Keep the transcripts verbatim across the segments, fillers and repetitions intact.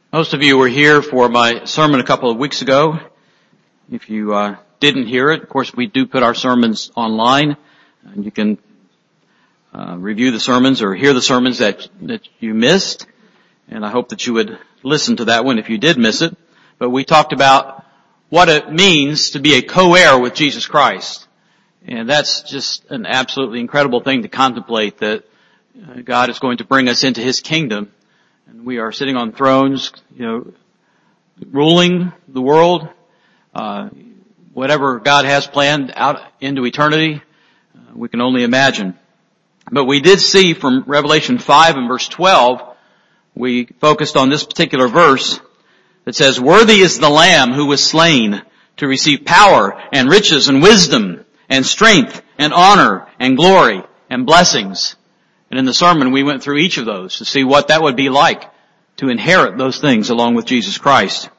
Most of you were here for my sermon a couple of weeks ago. If you uh, didn't hear it, of course, we do put our sermons online, and you can uh, review the sermons or hear the sermons that that you missed. And I hope that you would listen to that one if you did miss it. But we talked about what it means to be a co-heir with Jesus Christ, and that's just an absolutely incredible thing to contemplate, that uh, God is going to bring us into His kingdom. And we are sitting on thrones, you know, ruling the world. Uh, whatever God has planned out into eternity, uh, we can only imagine. But we did see from Revelation five and verse twelve, we focused on this particular verse that says, "Worthy is the Lamb who was slain to receive power and riches and wisdom and strength and honor and glory and blessings." And in the sermon, we went through each of those to see what that would be like to inherit those things along with Jesus Christ.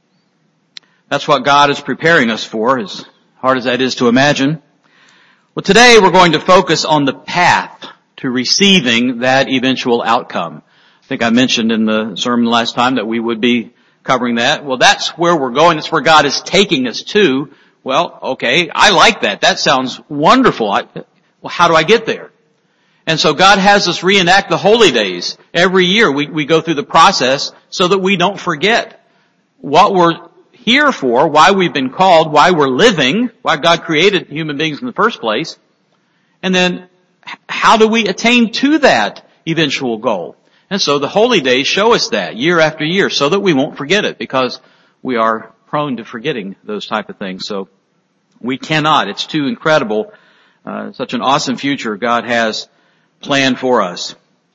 That's what God is preparing us for, as hard as that is to imagine. Well, today we're going to focus on the path to receiving that eventual outcome. I think I mentioned in the sermon last time that we would be covering that. Well, that's where we're going. That's where God is taking us to. Well, okay, I like that. That sounds wonderful. I, well, how do I get there? And so God has us reenact the holy days. Every year we, we go through the process so that we don't forget what we're here for, why we've been called, why we're living, why God created human beings in the first place. And then how do we attain to that eventual goal? And so the holy days show us that year after year so that we won't forget it, because we are prone to forgetting those type of things. So we cannot. It's too incredible. Uh, such an awesome future God has planned for us.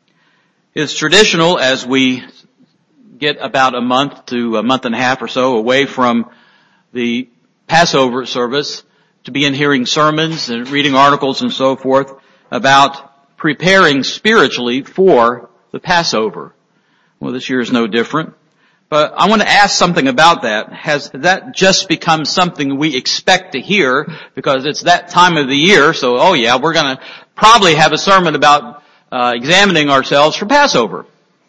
It's traditional, as we get about a month to a month and a half or so away from the Passover service, to begin hearing sermons and reading articles and so forth about preparing spiritually for the Passover. Well, this year is no different. But I want to ask something about that. Has that just become something we expect to hear because it's that time of the year? So, oh yeah, we're going to probably have a sermon about uh, examining ourselves for Passover.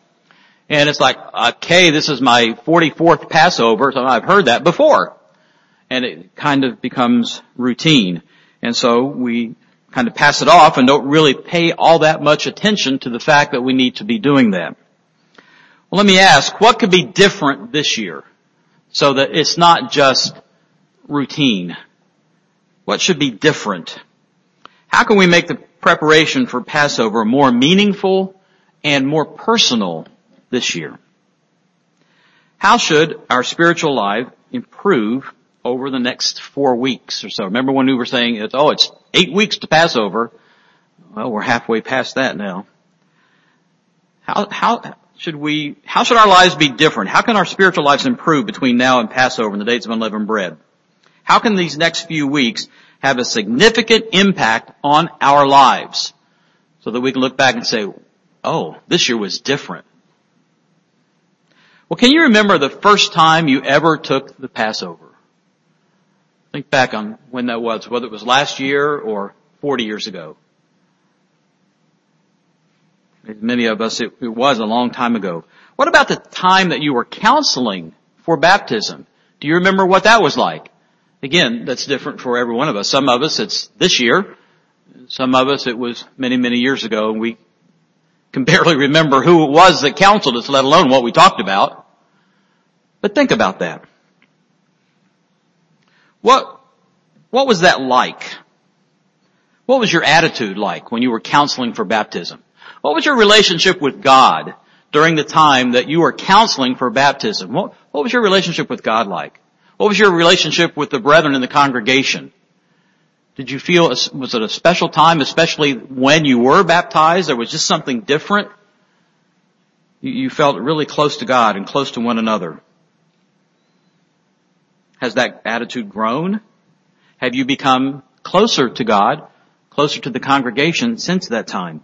And it's like, okay, this is my forty-fourth Passover, so I've heard that before. And it kind of becomes routine. And so we kind of pass it off and don't really pay all that much attention to the fact that we need to be doing that. Well, let me ask, what could be different this year so that it's not just routine? What should be different? How can we make the preparation for Passover more meaningful and more personal this year? How should our spiritual life improve over the next four weeks or so? Remember when we were saying, it's, oh, it's eight weeks to Passover. Well, we're halfway past that now. How, how should we, how should our lives be different? How can our spiritual lives improve between now and Passover and the days of unleavened bread? How can these next few weeks have a significant impact on our lives so that we can look back and say, oh, this year was different? Well, can you remember the first time you ever took the Passover? Think back on when that was, whether it was last year or forty years ago. Many of us, it, it was a long time ago. What about the time that you were counseling for baptism? Do you remember what that was like? Again, that's different for every one of us. Some of us, it's this year. Some of us, it was many, many years ago, and we can barely remember who it was that counseled us, let alone what we talked about. But think about that. What, what was that like? What was your attitude like when you were counseling for baptism? What was your relationship with God during the time that you were counseling for baptism? What, what was your relationship with God like? What was your relationship with the brethren in the congregation? Did you feel, was it a special time, especially when you were baptized? There was just something different? You felt really close to God and close to one another. Has that attitude grown? Have you become closer to God, closer to the congregation since that time?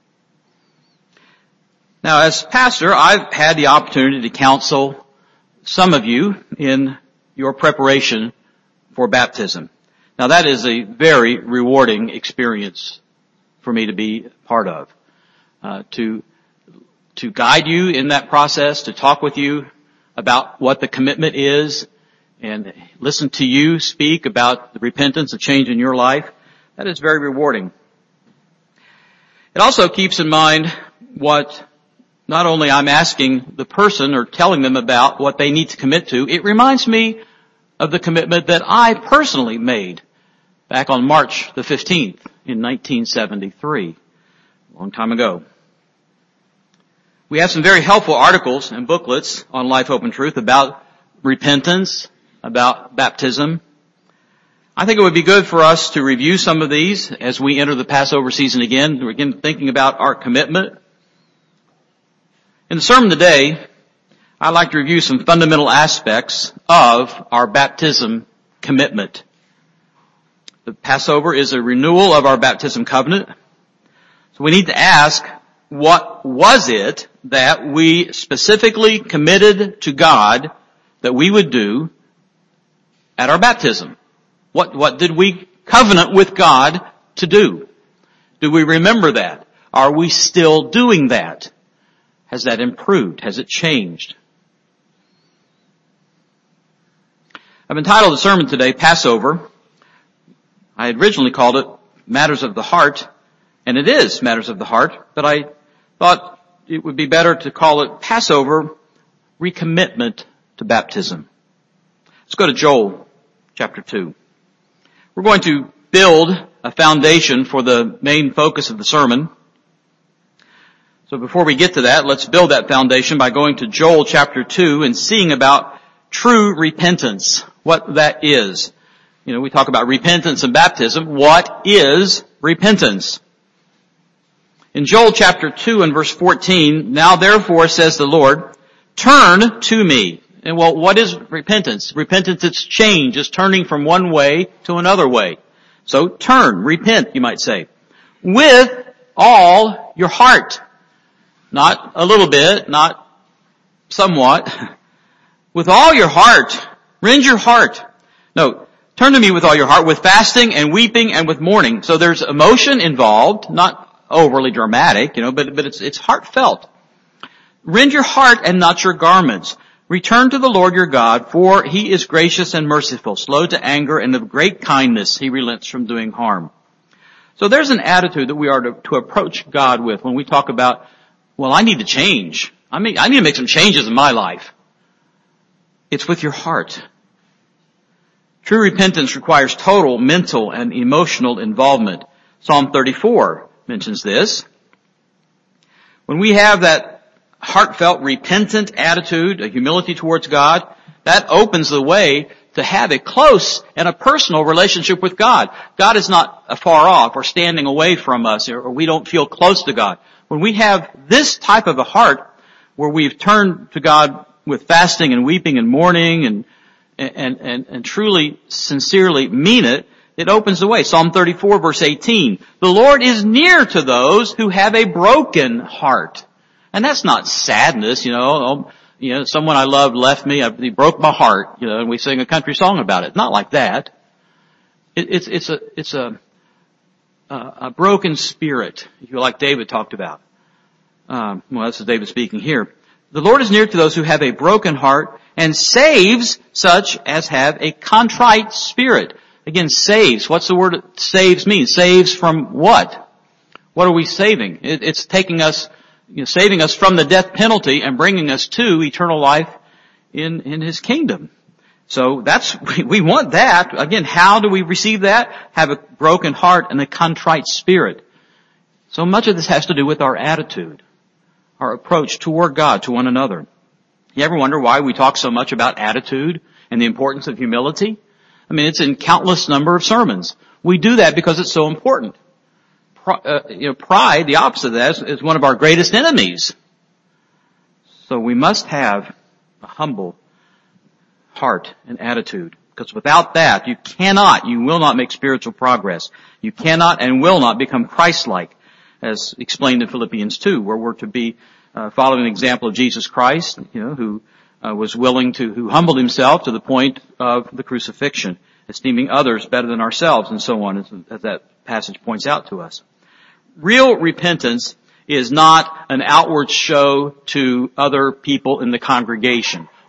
Now, as pastor, I've had the opportunity to counsel some of you in your preparation for baptism. Now, that is a very rewarding experience for me to be part of, uh, to to guide you in that process, to talk with you, about what the commitment is and listen to you speak about the repentance, the change in your life, that is very rewarding. It also keeps in mind what not only I'm asking the person or telling them about what they need to commit to, it reminds me of the commitment that I personally made back on March the fifteenth in nineteen seventy-three, a long time ago. We have some very helpful articles and booklets on Life, Hope, and Truth about repentance, about baptism. I think it would be good for us to review some of these as we enter the Passover season again. We're again thinking about our commitment. In the sermon today, I'd like to review some fundamental aspects of our baptism commitment. The Passover is a renewal of our baptism covenant. So we need to ask, what was it that we specifically committed to God that we would do at our baptism? What, what did we covenant with God to do? Do we remember that? Are we still doing that? Has that improved? Has it changed? I've entitled the sermon today, Passover. I had originally called it Matters of the Heart, and it is Matters of the Heart, but I thought it would be better to call it Passover, Recommitment to Baptism. Let's go to Joel chapter two. We're going to build a foundation for the main focus of the sermon. So before we get to that, let's build that foundation by going to Joel chapter two and seeing about true repentance, what that is. You know, we talk about repentance and baptism. What is repentance? In Joel chapter two and verse fourteen, now therefore says the Lord, turn to me. And well, what is repentance? Repentance, it's change. It's turning from one way to another way. So turn, repent, you might say, with all your heart. Not a little bit, not somewhat. With all your heart. Rend your heart. No, turn to me with all your heart, with fasting and weeping and with mourning. So there's emotion involved, not overly dramatic, you know, but, but it's, it's heartfelt. Rend your heart and not your garments. Return to the Lord your God, for he is gracious and merciful, slow to anger, and of great kindness he relents from doing harm. So there's an attitude that we are to, to approach God with when we talk about, well, I need to change. I mean, I need to make some changes in my life. It's with your heart. True repentance requires total mental and emotional involvement. Psalm thirty-four mentions this. When we have that heartfelt, repentant attitude, a humility towards God, that opens the way to have a close and a personal relationship with God. God is not afar off or standing away from us, or we don't feel close to God. When we have this type of a heart where we've turned to God with fasting and weeping and mourning and and and, and truly, sincerely mean it, it opens the way. Psalm thirty-four verse eighteen, the Lord is near to those who have a broken heart. And that's not sadness, you know, oh, you know, someone I loved left me, I, he broke my heart, you know, and we sing a country song about it. Not like that. It, it's, it's a, it's a, uh, a broken spirit, like David talked about. Um, well, this is David speaking here. The Lord is near to those who have a broken heart and saves such as have a contrite spirit. Again, saves. What's the word saves mean? Saves from what? What are we saving? It, it's taking us, you know, saving us from the death penalty and bringing us to eternal life in, in His kingdom. So that's, we, we want that. Again, how do we receive that? Have a broken heart and a contrite spirit. So much of this has to do with our attitude, our approach toward God, to one another. You ever wonder why we talk so much about attitude and the importance of humility? I mean, it's in countless number of sermons. We do that because it's so important. Uh, you know, pride, the opposite of that, is, is one of our greatest enemies. So we must have a humble heart and attitude, because without that, you cannot, you will not make spiritual progress. You cannot and will not become Christ-like, as explained in Philippians two, where we're to be uh, following the example of Jesus Christ, you know, who uh, was willing to, who humbled himself to the point of the crucifixion, esteeming others better than ourselves, and so on, as, as that passage points out to us. Real repentance is not an outward show to other people in the congregation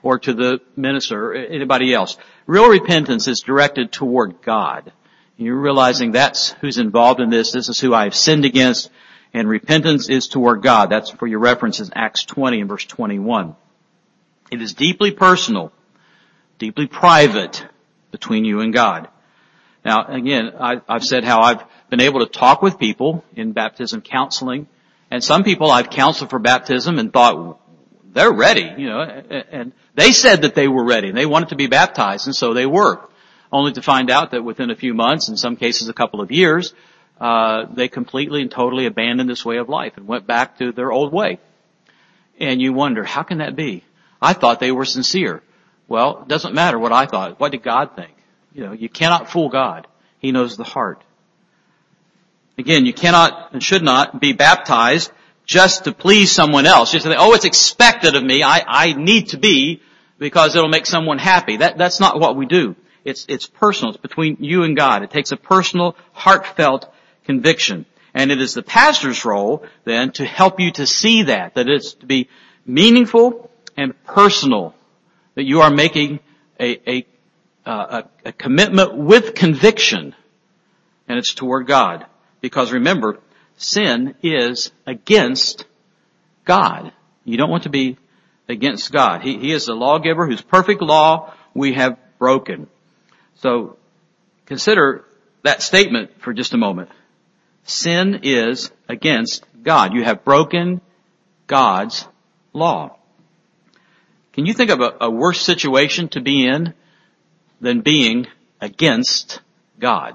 or to the minister or anybody else. Real repentance is directed toward God. You're realizing that's who's involved in this. This is who I have sinned against. And repentance is toward God. That's for your reference in Acts twenty and verse twenty-one. It is deeply personal, deeply private between you and God. Now, again, I, I've said how I've been able to talk with people in baptism counseling. And some people I've counseled for baptism and thought, they're ready, you know, and they said that they were ready and they wanted to be baptized, and so they were. Only to find out that within a few months, in some cases a couple of years, uh, they completely and totally abandoned this way of life and went back to their old way. And you wonder, how can that be? I thought they were sincere. Well, it doesn't matter what I thought. What did God think? You know, you cannot fool God. He knows the heart. Again, you cannot and should not be baptized just to please someone else. Just to think, oh, it's expected of me. I, I need to be because it'll make someone happy. That, that's not what we do. It's, it's personal. It's between you and God. It takes a personal, heartfelt conviction. And it is the pastor's role then to help you to see that, that it's to be meaningful and personal, that you are making a, a, uh, a, a commitment with conviction, and it's toward God. Because remember, sin is against God. You don't want to be against God. He, he is the lawgiver whose perfect law we have broken. So consider that statement for just a moment. Sin is against God. You have broken God's law. Can you think of a, a worse situation to be in than being against God?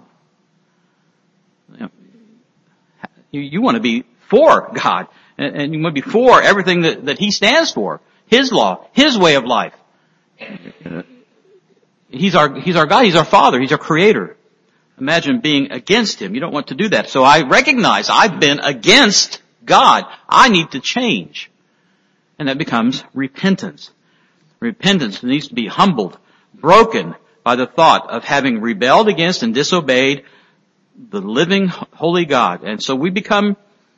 You, you want to be for God, and, and you want to be for everything that, that He stands for. His law, His way of life. He's our, He's our God, He's our Father, He's our Creator. Imagine being against Him. You don't want to do that. So I recognize I've been against God. I need to change. And that becomes repentance. Repentance needs to be humbled, broken by the thought of having rebelled against and disobeyed the living, holy God. And so we become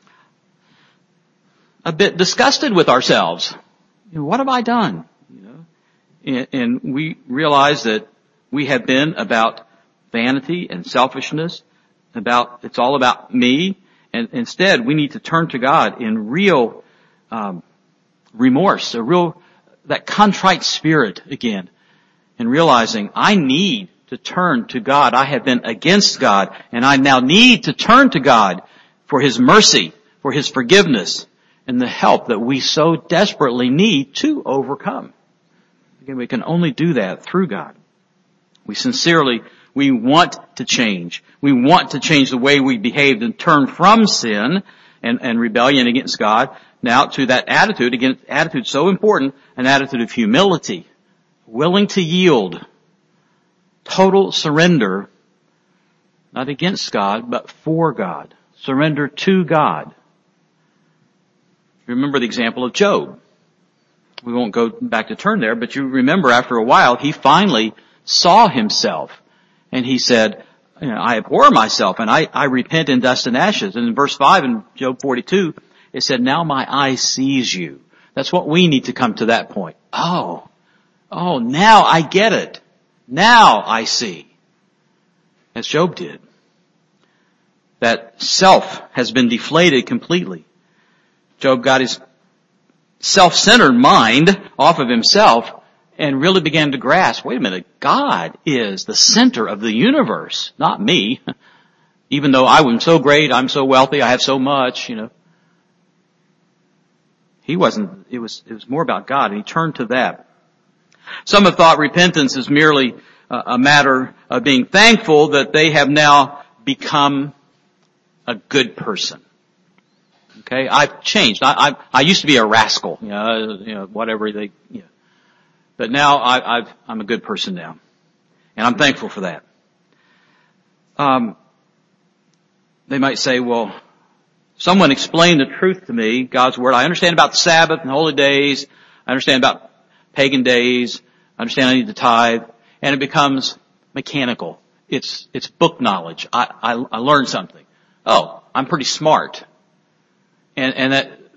a bit disgusted with ourselves. You know, what have I done? You know, and, and we realize that we have been about vanity and selfishness, about, it's all about me. And instead, we need to turn to God in real, um, remorse, a real, that contrite spirit again, and realizing I need to turn to God. I have been against God, and I now need to turn to God for His mercy, for His forgiveness, and the help that we so desperately need to overcome. Again, we can only do that through God. We sincerely, we want to change. We want to change the way we behaved and turn from sin and, and rebellion against God now to that attitude, again, attitude so important, an attitude of humility, willing to yield, total surrender, not against God, but for God. Surrender to God. Remember the example of Job. We won't go back to turn there, but you remember after a while, he finally saw himself. And he said, you know, I abhor myself and I, I repent in dust and ashes. And in verse five in Job forty-two, it said, now my eye sees you. That's what we need to come to that point. Oh, oh, now I get it. Now I see. As Job did. That self has been deflated completely. Job got his self-centered mind off of himself and really began to grasp, wait a minute, God is the center of the universe, not me. Even though I'm so great, I'm so wealthy, I have so much, you know. He wasn't, it was, it was more about God, and he turned to that. Some have thought repentance is merely a matter of being thankful that they have now become a good person. Okay, I've changed. I, I, I used to be a rascal, you know, you know, whatever they, you know. But now I, I've, I'm a good person now. And I'm thankful for that. Um, they might say, well, someone explained the truth to me, God's Word. I understand about the Sabbath and holy days. I understand about pagan days. I understand I need to tithe. And it becomes mechanical. It's, it's book knowledge. I, I, I learned something. Oh, I'm pretty smart. And, and that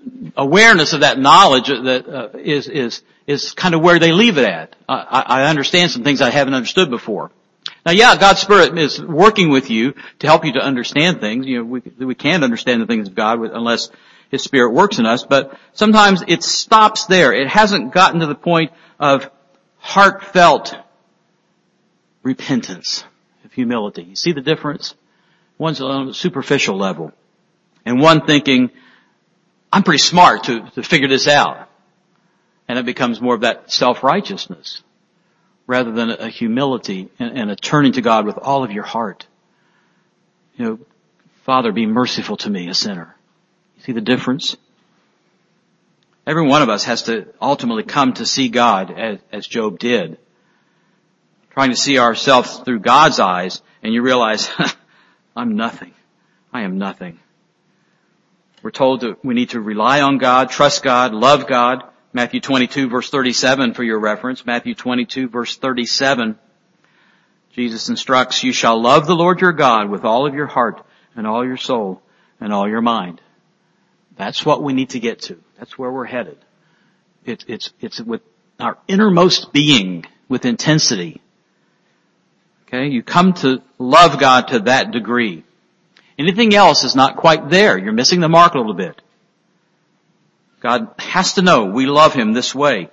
awareness of that knowledge that uh, is is is kind of where they leave it at. I, I understand some things I haven't understood before. Now, yeah, God's Spirit is working with you to help you to understand things. You know, we we can't understand the things of God unless His Spirit works in us. But sometimes it stops there. It hasn't gotten to the point of heartfelt repentance, of humility. You see the difference? One's on a superficial level, and one thinking, I'm pretty smart to, to figure this out. And it becomes more of that self-righteousness rather than a humility and, and a turning to God with all of your heart. You know, Father, be merciful to me, a sinner. You see the difference? Every one of us has to ultimately come to see God as, as Job did. Trying to see ourselves through God's eyes, and you realize, I'm nothing. I am nothing. We're told that we need to rely on God, trust God, love God. Matthew twenty-two verse thirty-seven for your reference. Matthew twenty-two verse thirty-seven. Jesus instructs, you shall love the Lord your God with all of your heart and all your soul and all your mind. That's what we need to get to. That's where we're headed. It, it's, it's with our innermost being, with intensity. Okay, you come to love God to that degree. Anything else is not quite there. You're missing the mark a little bit. God has to know we love Him this way.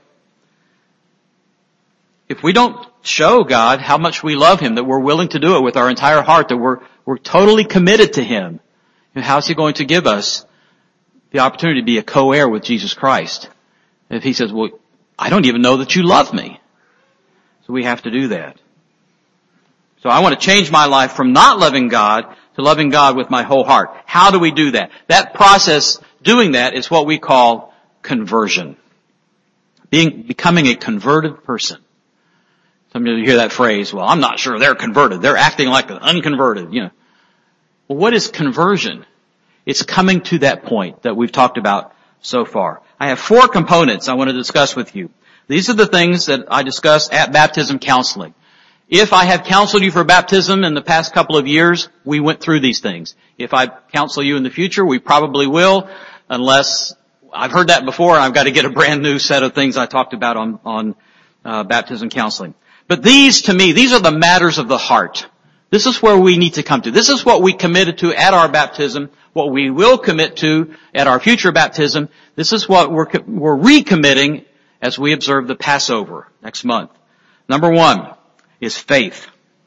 If we don't show God how much we love Him, that we're willing to do it with our entire heart, that we're, we're totally committed to Him, and how's He going to give us the opportunity to be a co-heir with Jesus Christ? If He says, well, I don't even know that you love me. So we have to do that. So I want to change my life from not loving God to loving God with my whole heart. How do we do that? That process, doing that, is what we call conversion. Being, becoming a converted person. Some of you hear that phrase, well, I'm not sure they're converted. They're acting like unconverted, you know. Well, what is conversion? It's coming to that point that we've talked about so far. I have four components I want to discuss with you. These are the things that I discuss at baptism counseling. If I have counseled you for baptism in the past couple of years, we went through these things. If I counsel you in the future, we probably will, unless I've heard that before and I've got to get a brand new set of things I talked about on, on uh, baptism counseling. But these, to me, these are the matters of the heart. This is where we need to come to. This is what we committed to at our baptism, what we will commit to at our future baptism. This is what we're, we're recommitting as we observe the Passover next month. Number one is faith.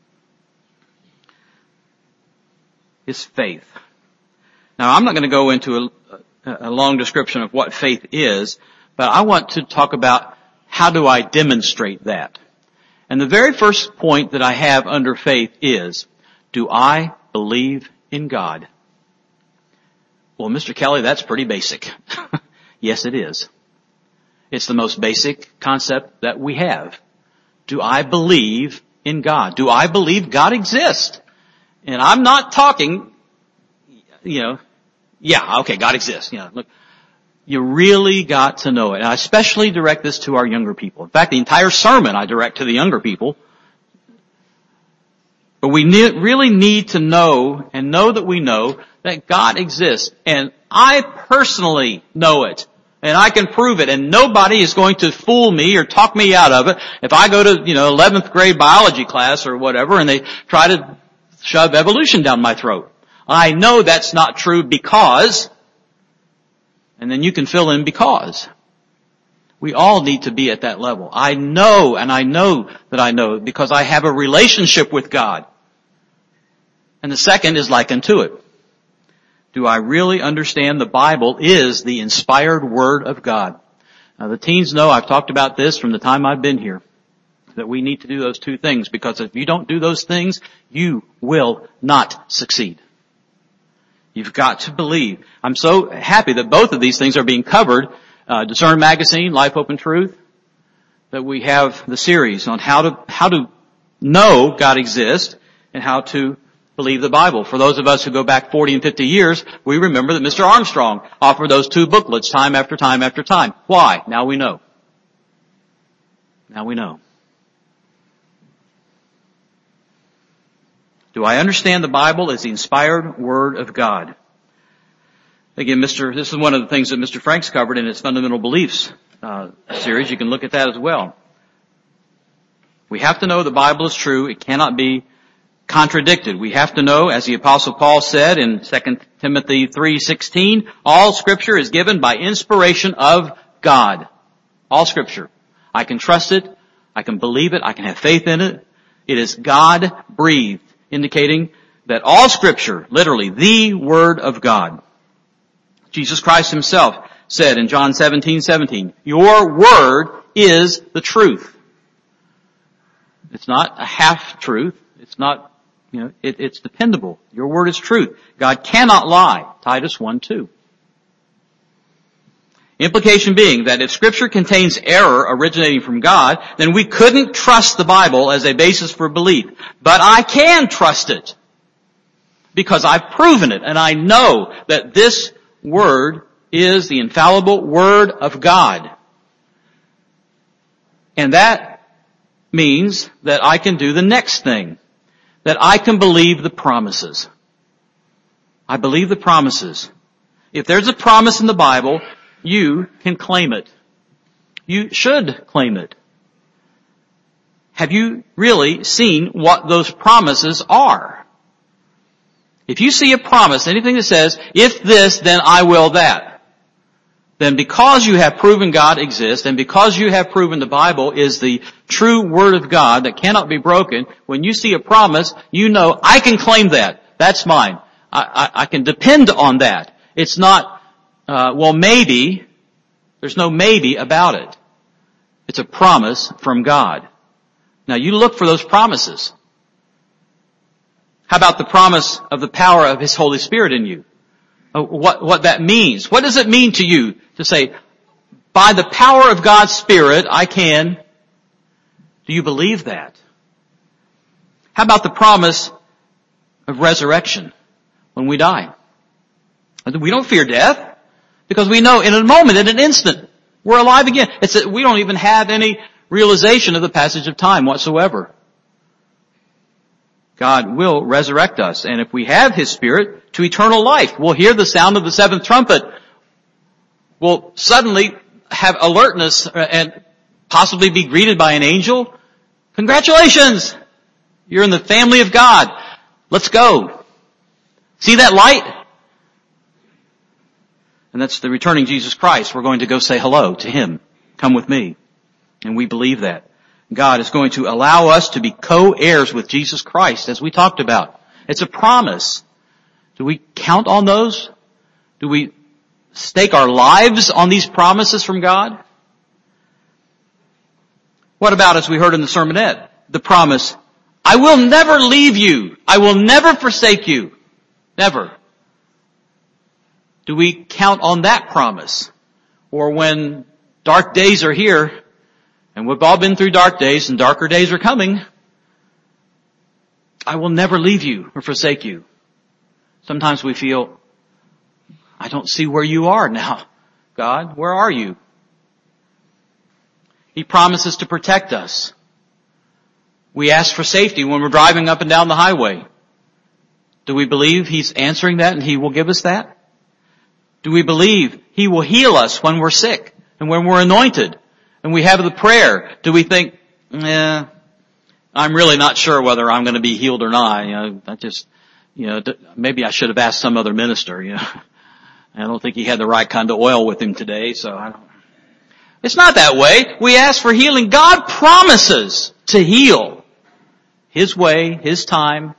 Is faith. Now, I'm not going to go into a, a long description of what faith is, but I want to talk about how do I demonstrate that. And the very first point that I have under faith is, do I believe in God? Well, Mister Kelly, that's pretty basic. Yes, it is. It's the most basic concept that we have. Do I believe in God? Do I believe God exists? And I'm not talking, you know, yeah, okay, God exists. You know, look, you really got to know it. And I especially direct this to our younger people. In fact, the entire sermon I direct to the younger people. But we ne- really need to know and know that we know that God exists. And I personally know it. And I can prove it, and nobody is going to fool me or talk me out of it. If I go to, you know, eleventh grade biology class or whatever, and they try to shove evolution down my throat. I know that's not true because, and then you can fill in because. We all need to be at that level. I know, and I know that I know because I have a relationship with God. And the second is like unto it. Do I really understand the Bible is the inspired Word of God? Now, the teens know I've talked about this from the time I've been here, that we need to do those two things, because if you don't do those things, you will not succeed. You've got to believe. I'm so happy that both of these things are being covered. Uh, Discern Magazine, Life, Hope, and Truth, that we have the series on how to, how to know God exists and how to believe the Bible. For those of us who go back forty and fifty years, we remember that Mister Armstrong offered those two booklets time after time after time. Why? Now we know. Now we know. Do I understand the Bible as the inspired Word of God? Again, Mister this is one of the things that Mister Franks covered in his Fundamental Beliefs uh, series. You can look at that as well. We have to know the Bible is true. It cannot be contradicted. We have to know, as the Apostle Paul said in Second Timothy three sixteen, all Scripture is given by inspiration of God. All Scripture. I can trust it. I can believe it. I can have faith in it. It is God-breathed, indicating that all Scripture, literally, the Word of God. Jesus Christ Himself said in John seventeen seventeen, your Word is the truth. It's not a half-truth. It's not, you know, it, it's dependable. Your Word is truth. God cannot lie. Titus one two. Implication being that if Scripture contains error originating from God, then we couldn't trust the Bible as a basis for belief. But I can trust it because I've proven it and I know that this Word is the infallible Word of God. And that means that I can do the next thing, that I can believe the promises. I believe the promises. If there's a promise in the Bible, you can claim it. You should claim it. Have you really seen what those promises are? If you see a promise, anything that says, if this, then I will that, then because you have proven God exists, and because you have proven the Bible is the true Word of God that cannot be broken, when you see a promise, you know, I can claim that. That's mine. I, I, I can depend on that. It's not, uh, well, maybe. There's no maybe about it. It's a promise from God. Now you look for those promises. How about the promise of the power of His Holy Spirit in you? What, what that means. What does it mean to you to say, by the power of God's Spirit, I can? Do you believe that? How about the promise of resurrection when we die? We don't fear death because we know in a moment, in an instant, we're alive again. It's that we don't even have any realization of the passage of time whatsoever. God will resurrect us, and if we have His Spirit, to eternal life. We'll hear the sound of the seventh trumpet. We'll suddenly have alertness and possibly be greeted by an angel. Congratulations! You're in the family of God. Let's go. See that light? And that's the returning Jesus Christ. We're going to go say hello to Him. Come with me. And we believe that. God is going to allow us to be co-heirs with Jesus Christ, as we talked about. It's a promise. Do we count on those? Do we stake our lives on these promises from God? What about, as we heard in the sermonette, the promise, I will never leave you. I will never forsake you. Never. Do we count on that promise? Or when dark days are here, and we've all been through dark days and darker days are coming, I will never leave you or forsake you. Sometimes we feel, I don't see where you are now. God, where are you? He promises to protect us. We ask for safety when we're driving up and down the highway. Do we believe He's answering that and He will give us that? Do we believe He will heal us when we're sick and when we're anointed and we have the prayer? Do we think, eh, I'm really not sure whether I'm going to be healed or not. You know, I just, you know, maybe I should have asked some other minister, you know. I don't think he had the right kind of oil with him today, so I don't. It's not that way. We ask for healing. God promises to heal. His way, His time,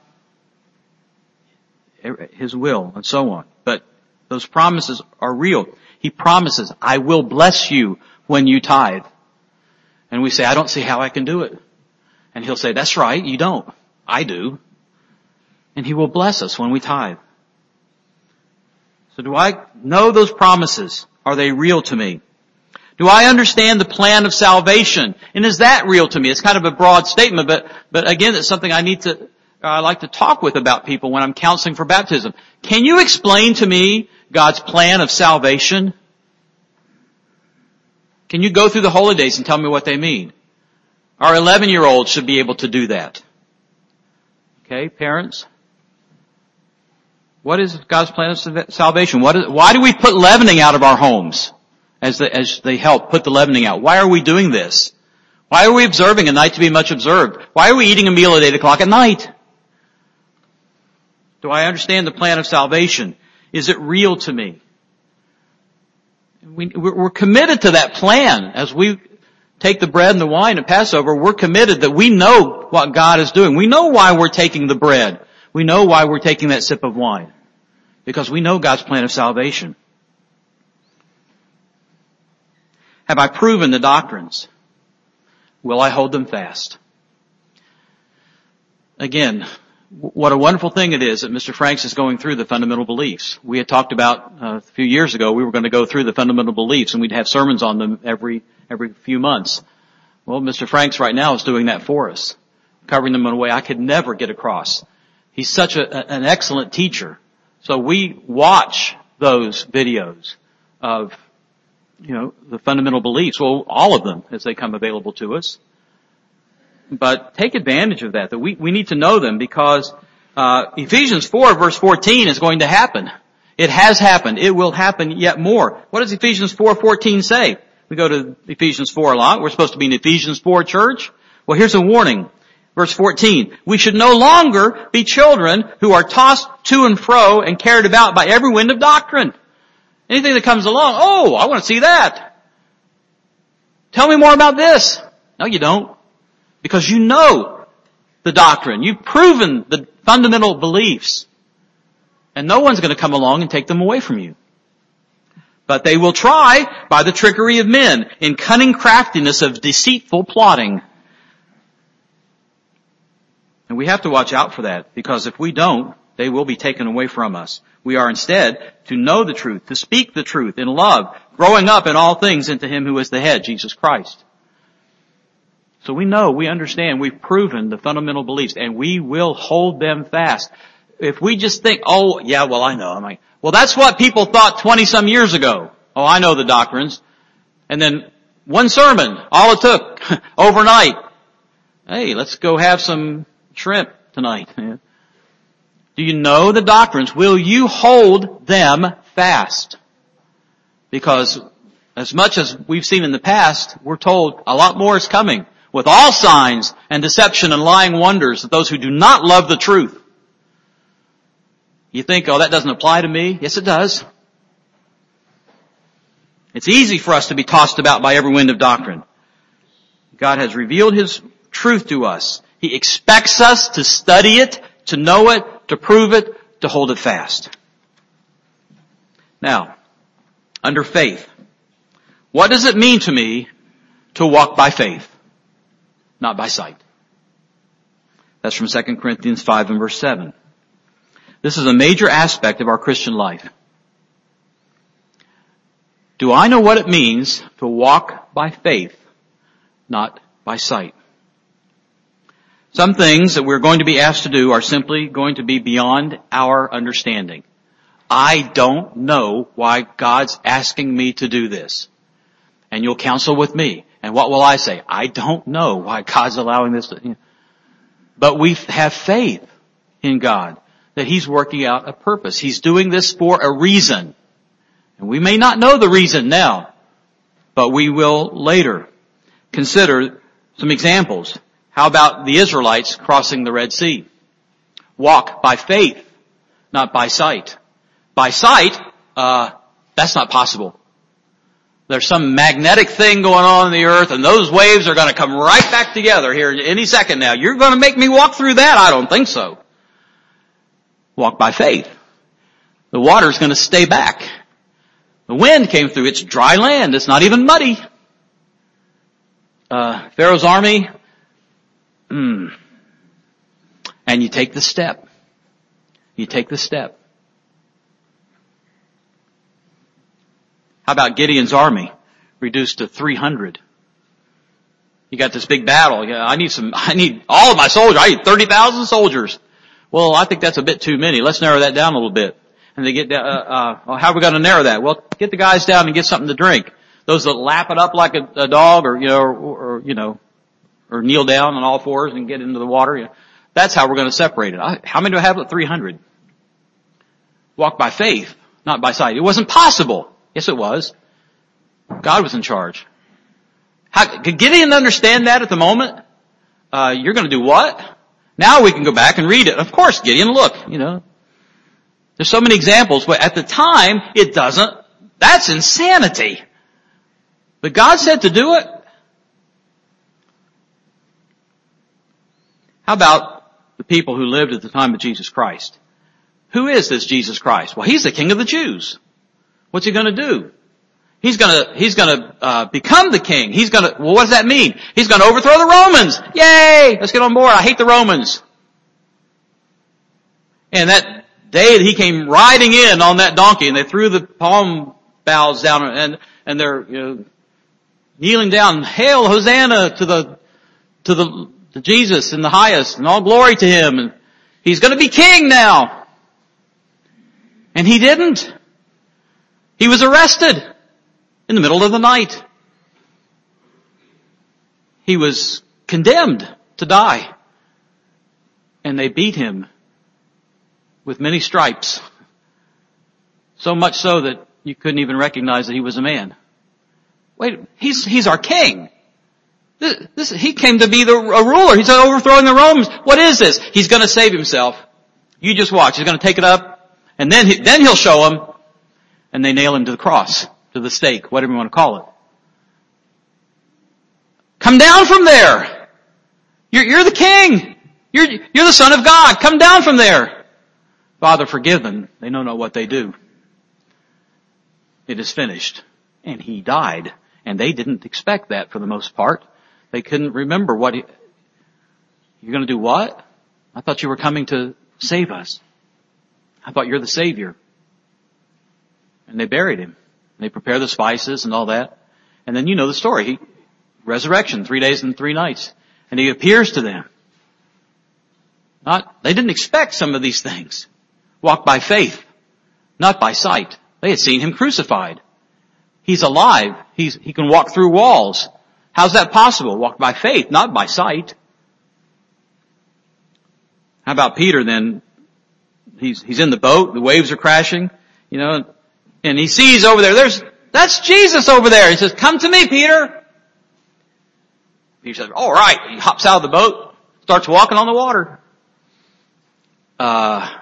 His will, and so on. But those promises are real. He promises, I will bless you when you tithe. And we say, I don't see how I can do it. And He'll say, that's right, you don't. I do. And He will bless us when we tithe. So do I know those promises? Are they real to me? Do I understand the plan of salvation? And is that real to me? It's kind of a broad statement, but, but again, it's something I need to, I like to talk with about people when I'm counseling for baptism. Can you explain to me God's plan of salvation? Can you go through the holy days and tell me what they mean? Our eleven-year-olds should be able to do that. Okay, parents? What is God's plan of salvation? What is, why do we put leavening out of our homes as, the, as they help put the leavening out? Why are we doing this? Why are we observing a night to be much observed? Why are we eating a meal at eight o'clock at night? Do I understand the plan of salvation? Is it real to me? We, we're committed to that plan. As we take the bread and the wine at Passover, we're committed that we know what God is doing. We know why we're taking the bread. We know why we're taking that sip of wine. Because we know God's plan of salvation. Have I proven the doctrines? Will I hold them fast? Again, what a wonderful thing it is that Mister Franks is going through the fundamental beliefs. We had talked about uh, a few years ago, we were going to go through the fundamental beliefs and we'd have sermons on them every every few months. Well, Mister Franks right now is doing that for us, covering them in a way I could never get across. He's such a, an excellent teacher. So we watch those videos of, you know, the fundamental beliefs, well, all of them as they come available to us. But take advantage of that, that we, we need to know them because, uh, Ephesians four verse fourteen is going to happen. It has happened. It will happen yet more. What does Ephesians four fourteen say? We go to Ephesians four a lot. We're supposed to be an Ephesians four church. Well, here's a warning. Verse fourteen, we should no longer be children who are tossed to and fro and carried about by every wind of doctrine. Anything that comes along, oh, I want to see that. Tell me more about this. No, you don't. Because you know the doctrine. You've proven the fundamental beliefs. And no one's going to come along and take them away from you. But they will try by the trickery of men in cunning craftiness of deceitful plotting. And we have to watch out for that, because if we don't, they will be taken away from us. We are instead to know the truth, to speak the truth in love, growing up in all things into Him who is the head, Jesus Christ. So we know, we understand, we've proven the fundamental beliefs, and we will hold them fast. If we just think, oh, yeah, well, I know. I'm like, well, that's what people thought twenty some years ago. Oh, I know the doctrines. And then one sermon, all it took, overnight. Hey, let's go have some shrimp tonight. Do you know the doctrines? Will you hold them fast? Because as much as we've seen in the past, we're told a lot more is coming, with all signs and deception and lying wonders of those who do not love the truth. You think, oh, that doesn't apply to me? Yes, it does. It's easy for us to be tossed about by every wind of doctrine. God has revealed His truth to us. He expects us to study it, to know it, to prove it, to hold it fast. Now, under faith, what does it mean to me to walk by faith, not by sight? That's from Second Corinthians five and verse seven. This is a major aspect of our Christian life. Do I know what it means to walk by faith, not by sight? Some things that we're going to be asked to do are simply going to be beyond our understanding. I don't know why God's asking me to do this. And you'll counsel with me. And what will I say? I don't know why God's allowing this to... But we have faith in God that He's working out a purpose. He's doing this for a reason. And we may not know the reason now, but we will later. Consider some examples. How about the Israelites crossing the Red Sea? Walk by faith, not by sight. By sight, uh, that's not possible. There's some magnetic thing going on in the earth, and those waves are going to come right back together here any second now. You're going to make me walk through that? I don't think so. Walk by faith. The water's going to stay back. The wind came through. It's dry land. It's not even muddy. Uh, Pharaoh's army, mm. And you take the step. You take the step. How about Gideon's army, reduced to three hundred? You got this big battle. Yeah, I need some, I need all of my soldiers. I need thirty thousand soldiers. Well, I think that's a bit too many. Let's narrow that down a little bit. And they get, uh, uh, well, how are we going to narrow that? Well, get the guys down and get something to drink. Those that lap it up like a, a dog, or, you know, or, or, you know, or kneel down on all fours and get into the water. You know, that's how we're going to separate it. I, how many do I have at three hundred? Walk by faith, not by sight. It wasn't possible. Yes, it was. God was in charge. How, could Gideon understand that at the moment? Uh, you're going to do what? Now we can go back and read it. Of course, Gideon, look, you know. There's so many examples, but at the time, it doesn't. That's insanity. But God said to do it. How about the people who lived at the time of Jesus Christ? Who is this Jesus Christ? Well, he's the King of the Jews. What's he going to do? He's going to he's going to uh, become the king. He's going to. Well, what does that mean? He's going to overthrow the Romans. Yay! Let's get on board. I hate the Romans. And that day that he came riding in on that donkey, and they threw the palm boughs down, and and they're you know kneeling down. Hail, Hosanna to the to the to Jesus in the highest, and all glory to him. And he's going to be king now. And he didn't. He was arrested in the middle of the night. He was condemned to die. And they beat him with many stripes. So much so that you couldn't even recognize that he was a man. Wait, he's, he's our king. This, this, he came to be the, a ruler. He's overthrowing the Romans. What is this? He's going to save himself. You just watch. He's going to take it up, and then he, then he'll show them. And they nail him to the cross, to the stake, whatever you want to call it. Come down from there. You're, you're the king. You're, you're the Son of God. Come down from there. Father, forgive them. They know not what they do. It is finished. And he died. And they didn't expect that for the most part. They couldn't remember what he, you're going to do what? I thought you were coming to save us. I thought you're the Savior. And they buried him. They prepared the spices and all that. And then you know the story. He, resurrection, three days and three nights. And he appears to them. Not, they didn't expect some of these things. Walk by faith, not by sight. They had seen him crucified. He's alive. He's, he can walk through walls. How's that possible? Walk by faith, not by sight. How about Peter then? He's, he's in the boat. The waves are crashing. You know, and he sees over there, there's, that's Jesus over there. He says, come to me, Peter. Peter says, all right. He hops out of the boat, starts walking on the water. Uh,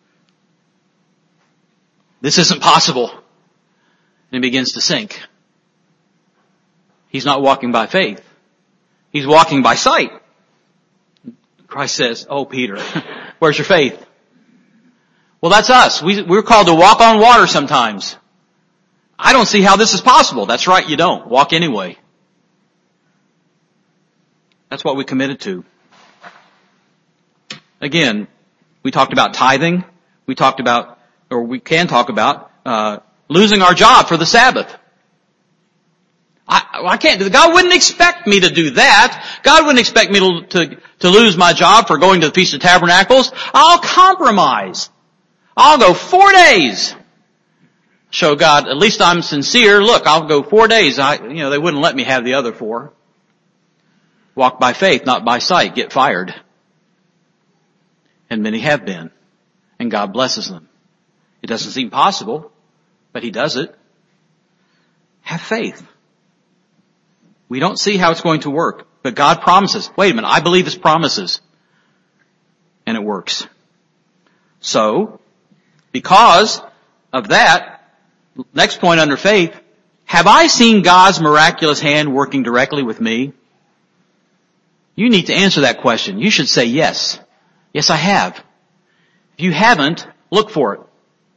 this isn't possible. And he begins to sink. He's not walking by faith. He's walking by sight. Christ says, oh, Peter, where's your faith? Well, that's us. We, we're called to walk on water sometimes. I don't see how this is possible. That's right, you don't. Walk anyway. That's what we committed to. Again, we talked about tithing. We talked about, or we can talk about, uh, losing our job for the Sabbath. I, I can't, God wouldn't expect me to do that. God wouldn't expect me to, to, to lose my job for going to the Feast of Tabernacles. I'll compromise. I'll go four days. Show God, at least I'm sincere. Look, I'll go four days. I, you know, they wouldn't let me have the other four. Walk by faith, not by sight. Get fired. And many have been. And God blesses them. It doesn't seem possible, but he does it. Have faith. We don't see how it's going to work, but God promises. Wait a minute, I believe his promises. And it works. So, because of that, next point under faith, have I seen God's miraculous hand working directly with me? You need to answer that question. You should say yes. Yes, I have. If you haven't, look for it.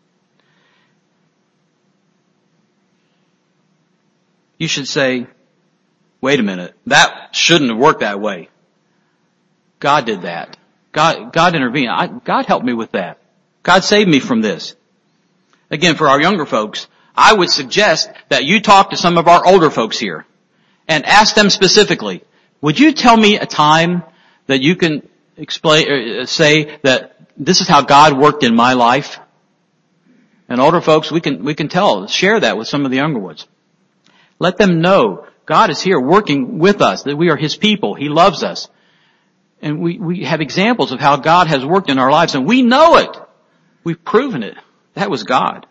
You should say, wait a minute, that shouldn't have worked that way. God did that. God, God intervened. I, God helped me with that. God saved me from this. Again, for our younger folks, I would suggest that you talk to some of our older folks here and ask them specifically, would you tell me a time that you can explain, or say that this is how God worked in my life? And older folks, we can, we can tell, share that with some of the younger ones. Let them know God is here working with us, that we are his people. He loves us. And we, we have examples of how God has worked in our lives, and we know it. We've proven it. That was God.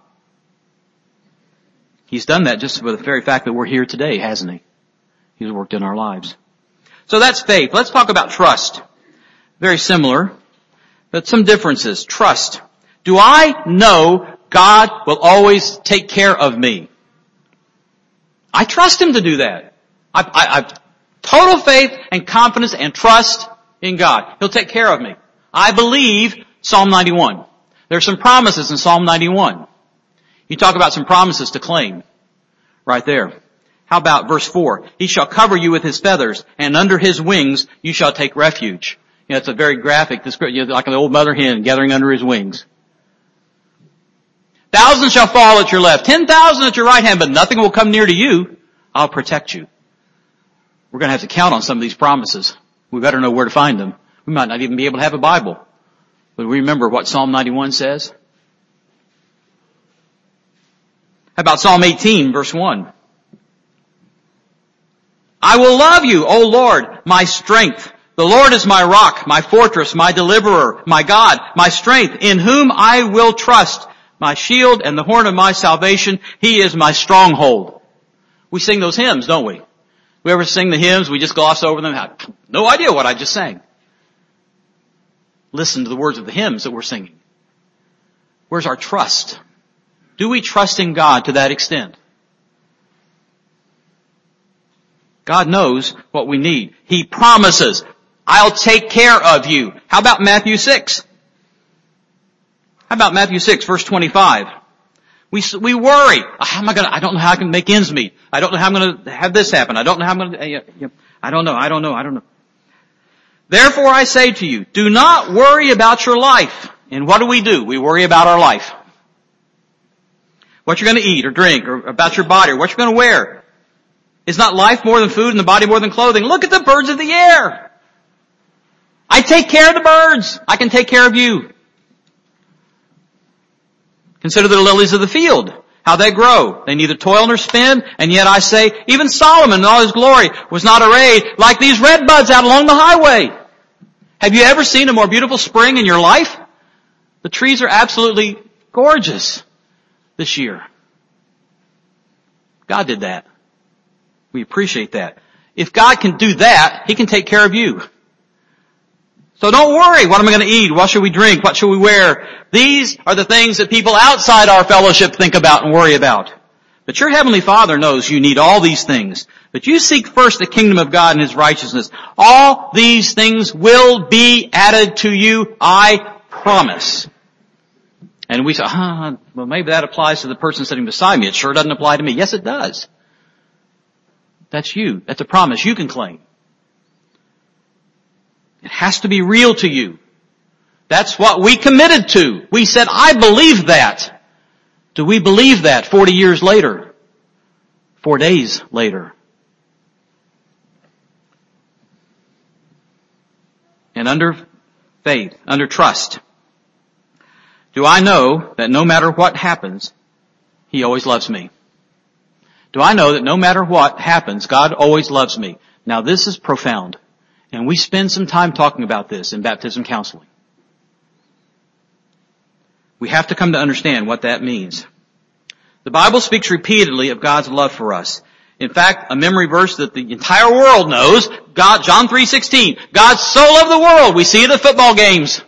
He's done that just for the very fact that we're here today, hasn't he? He's worked in our lives. So that's faith. Let's talk about trust. Very similar, but some differences. Trust. Do I know God will always take care of me? I trust Him to do that. I, I, I've total faith and confidence and trust in God. He'll take care of me. I believe Psalm ninety-one. There's some promises in Psalm ninety-one. You talk about some promises to claim. Right there. How about verse four? He shall cover you with His feathers, and under His wings you shall take refuge. You know, it's a very graphic description, like an old mother hen gathering under His wings. Thousands shall fall at your left, ten thousand at your right hand, but nothing will come near to you. I'll protect you. We're going to have to count on some of these promises. We better know where to find them. We might not even be able to have a Bible. But we remember what Psalm ninety-one says. How about Psalm eighteen, verse one? I will love you, O Lord, my strength. The Lord is my rock, my fortress, my deliverer, my God, my strength, in whom I will trust, my shield and the horn of my salvation. He is my stronghold. We sing those hymns, don't we? We ever sing the hymns, we just gloss over them, have no idea what I just sang. Listen to the words of the hymns that we're singing. Where's our trust? Do we trust in God to that extent? God knows what we need. He promises, I'll take care of you. How about Matthew six? How about Matthew six, verse twenty-five? We, we worry. How am I gonna, I don't know how I can make ends meet. I don't know how I'm gonna have this happen. I don't know how I'm gonna, I don't know, I don't know, I don't know. Therefore I say to you, do not worry about your life. And what do we do? We worry about our life. What you're going to eat or drink, or about your body, or what you're going to wear. Is not life more than food and the body more than clothing? Look at the birds of the air. I take care of the birds. I can take care of you. Consider the lilies of the field, how they grow. They neither toil nor spin, and yet I say, even Solomon in all his glory was not arrayed like these red buds out along the highway. Have you ever seen a more beautiful spring in your life? The trees are absolutely gorgeous this year. God did that. We appreciate that. If God can do that, He can take care of you. So don't worry, what am I going to eat? What should we drink? What should we wear? These are the things that people outside our fellowship think about and worry about. But your Heavenly Father knows you need all these things. But you seek first the kingdom of God and His righteousness. All these things will be added to you, I promise. And we say, ah, well maybe that applies to the person sitting beside me. It sure doesn't apply to me. Yes, it does. That's you. That's a promise you can claim. It has to be real to you. That's what we committed to. We said, I believe that. Do we believe that forty years later? Four days later? And under faith, under trust, do I know that no matter what happens, He always loves me? Do I know that no matter what happens, God always loves me? Now this is profound. And we spend some time talking about this in baptism counseling. We have to come to understand what that means. The Bible speaks repeatedly of God's love for us. In fact, a memory verse that the entire world knows, God, John three sixteen, God so loved the world, we see it at football games.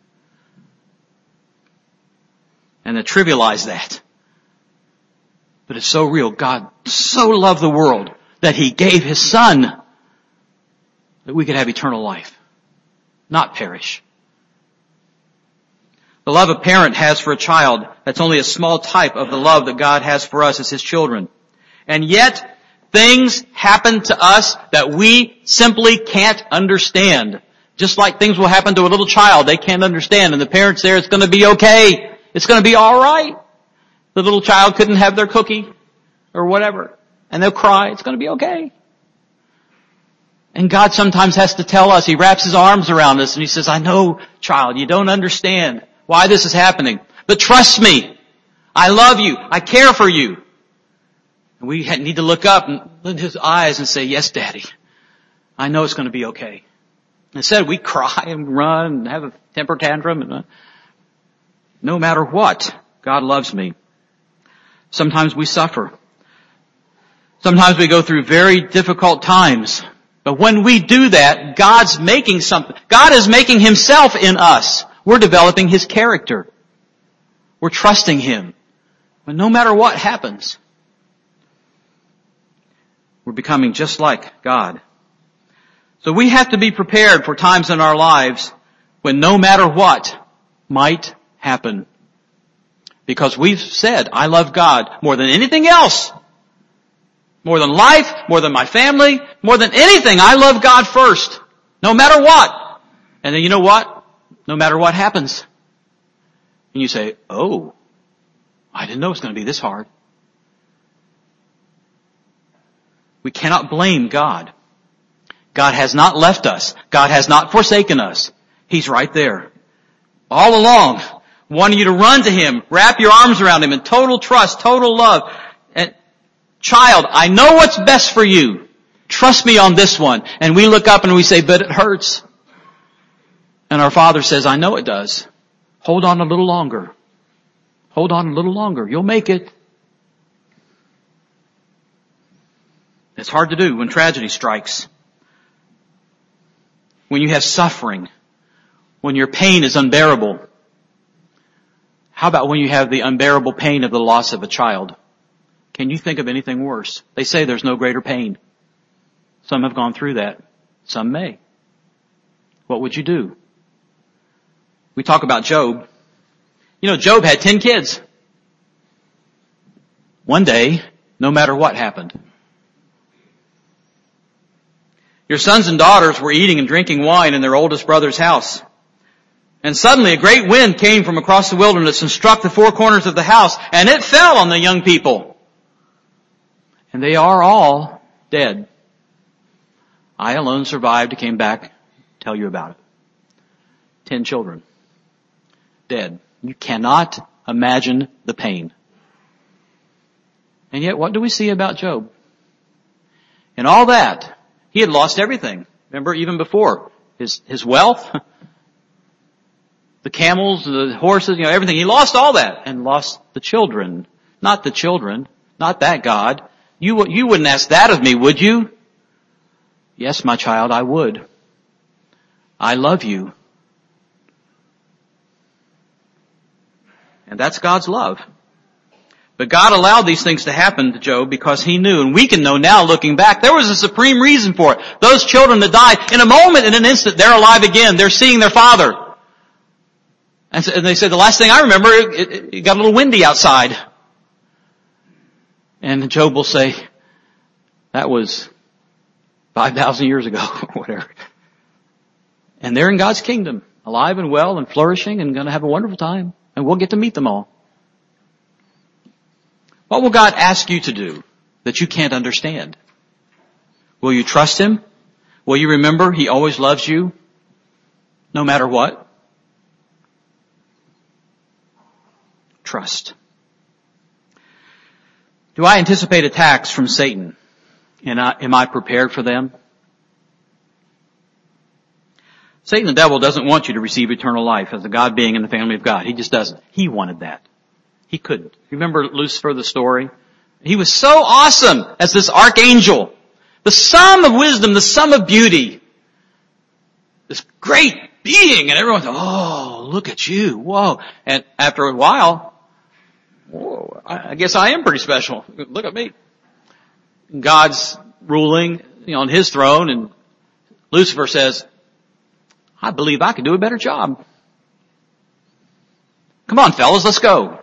And they trivialize that. But it's so real. God so loved the world that He gave His Son that we could have eternal life, not perish. The love a parent has for a child, that's only a small type of the love that God has for us as His children. And yet, things happen to us that we simply can't understand. Just like things will happen to a little child they can't understand, and the parents there, it's going to be okay. It's going to be all right. The little child couldn't have their cookie or whatever, and they'll cry. It's going to be okay. And God sometimes has to tell us, He wraps His arms around us and He says, I know, child, you don't understand why this is happening, but trust me. I love you. I care for you. And we need to look up and look into His eyes and say, yes, Daddy, I know it's going to be okay. Instead, we cry and run and have a temper tantrum. And, uh, no matter what, God loves me. Sometimes we suffer. Sometimes we go through very difficult times. But when we do that, God's making something. God is making Himself in us. We're developing His character. We're trusting Him. But no matter what happens, we're becoming just like God. So we have to be prepared for times in our lives when no matter what might happen. Because we've said, I love God more than anything else. More than life, more than my family, more than anything, I love God first. No matter what. And then you know what? No matter what happens. And you say, oh, I didn't know it was going to be this hard. We cannot blame God. God has not left us. God has not forsaken us. He's right there. All along, wanting you to run to Him, wrap your arms around Him in total trust, total love. And child, I know what's best for you. Trust me on this one. And we look up and we say, but it hurts. And our Father says, I know it does. Hold on a little longer. Hold on a little longer. You'll make it. It's hard to do when tragedy strikes. When you have suffering. When your pain is unbearable. How about when you have the unbearable pain of the loss of a child? Can you think of anything worse? They say there's no greater pain. Some have gone through that. Some may. What would you do? We talk about Job. You know, Job had ten kids. One day, no matter what happened. Your sons and daughters were eating and drinking wine in their oldest brother's house. And suddenly a great wind came from across the wilderness and struck the four corners of the house, and it fell on the young people. And they are all dead. I alone survived and came back to tell you about it. Ten children. Dead. You cannot imagine the pain. And yet, what do we see about Job? In all that, he had lost everything. Remember, even before, his, his wealth, the camels, the horses, you know, everything. He lost all that and lost the children. Not the children. Not that God. You, you wouldn't ask that of me, would you? Yes, my child, I would. I love you. And that's God's love. But God allowed these things to happen to Job because He knew, and we can know now looking back, there was a supreme reason for it. Those children that died, in a moment, in an instant, they're alive again. They're seeing their father. And, so, and they said, the last thing I remember, it, it, it got a little windy outside. And Job will say, that was five thousand years ago, or whatever. And they're in God's kingdom, alive and well and flourishing and going to have a wonderful time. And we'll get to meet them all. What will God ask you to do that you can't understand? Will you trust Him? Will you remember He always loves you, no matter what? Trust. Do I anticipate attacks from Satan? And I, am I prepared for them? Satan, the devil, doesn't want you to receive eternal life as a God being in the family of God. He just doesn't. He wanted that. He couldn't. Remember Lucifer, the story? He was so awesome as this archangel. The sum of wisdom, the sum of beauty. This great being. And everyone's, oh, look at you. Whoa. And after a while, whoa, I guess I am pretty special. Look at me. God's ruling, you know, on His throne, and Lucifer says, I believe I could do a better job. Come on, fellas, let's go.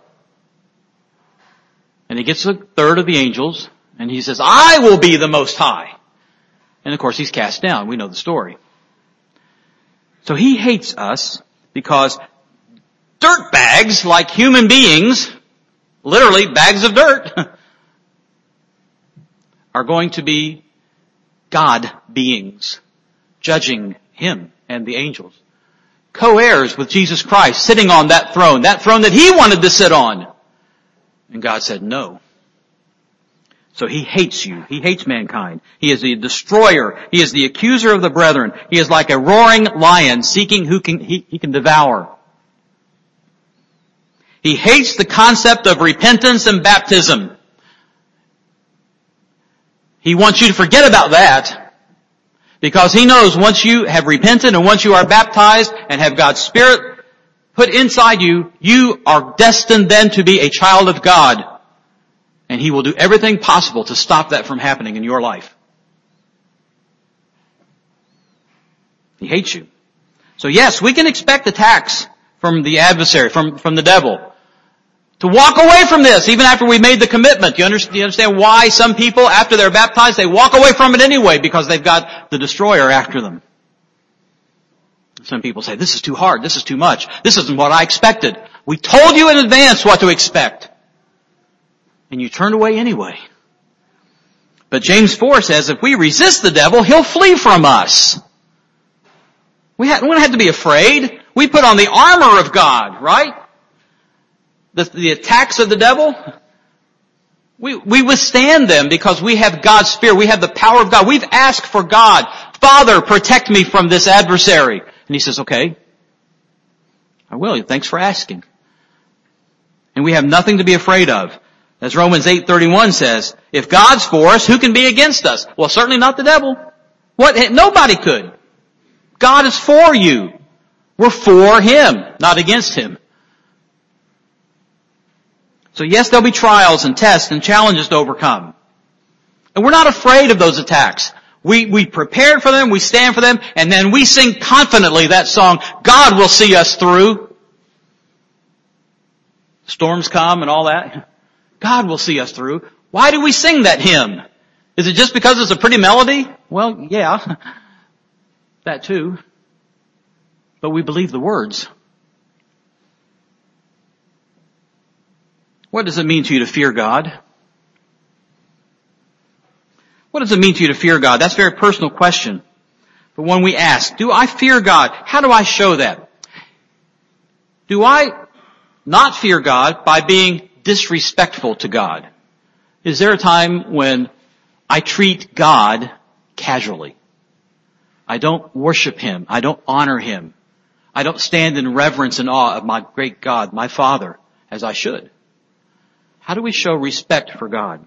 And he gets a third of the angels, and he says, I will be the Most High. And of course, he's cast down. We know the story. So he hates us because dirt bags, like human beings, literally bags of dirt, are going to be God beings, judging Him and the angels. Co-heirs with Jesus Christ, sitting on that throne, that throne that He wanted to sit on. And God said no. So He hates you. He hates mankind. He is the destroyer. He is the accuser of the brethren. He is like a roaring lion seeking who can, he, he can devour. He hates the concept of repentance and baptism. He wants you to forget about that because he knows once you have repented and once you are baptized and have God's Spirit put inside you, you are destined then to be a child of God. And he will do everything possible to stop that from happening in your life. He hates you. So yes, we can expect attacks from the adversary, from, from the devil. To walk away from this, even after we made the commitment. Do you understand, do you understand why some people, after they're baptized, they walk away from it anyway? Because they've got the destroyer after them. Some people say, this is too hard, this is too much, this isn't what I expected. We told you in advance what to expect. And you turned away anyway. But James four says, if we resist the devil, he'll flee from us. We don't have to be afraid. We put on the armor of God, right? The, the attacks of the devil, we, we withstand them because we have God's Spirit. We have the power of God. We've asked for God, Father, protect me from this adversary. And he says, okay, I will. Thanks for asking. And we have nothing to be afraid of. As Romans eight thirty-one says, if God's for us, who can be against us? Well, certainly not the devil. What? Nobody could. God is for you. We're for Him, not against Him. So yes, there'll be trials and tests and challenges to overcome. And we're not afraid of those attacks. We, we prepared for them, we stand for them, and then we sing confidently that song, God will see us through. Storms come and all that. God will see us through. Why do we sing that hymn? Is it just because it's a pretty melody? Well, yeah, that too. But we believe the words. What does it mean to you to fear God? What does it mean to you to fear God? That's a very personal question. But when we ask, do I fear God? How do I show that? Do I not fear God by being disrespectful to God? Is there a time when I treat God casually? I don't worship Him. I don't honor Him. I don't stand in reverence and awe of my great God, my Father, as I should. How do we show respect for God?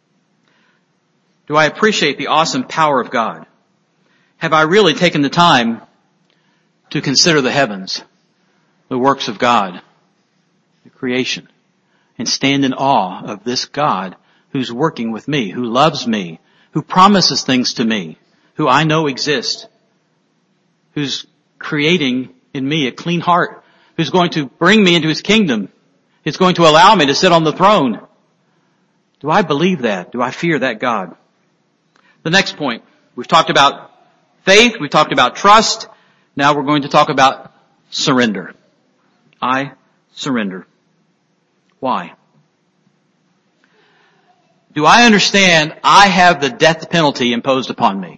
Do I appreciate the awesome power of God? Have I really taken the time to consider the heavens, the works of God, the creation, and stand in awe of this God who's working with me, who loves me, who promises things to me, who I know exist, who's creating in me a clean heart, who's going to bring me into His kingdom, is going to allow me to sit on the throne. Do I believe that? Do I fear that God? The next point, we've talked about faith, we've talked about trust, now we're going to talk about surrender. I surrender. Why? Do I understand I have the death penalty imposed upon me?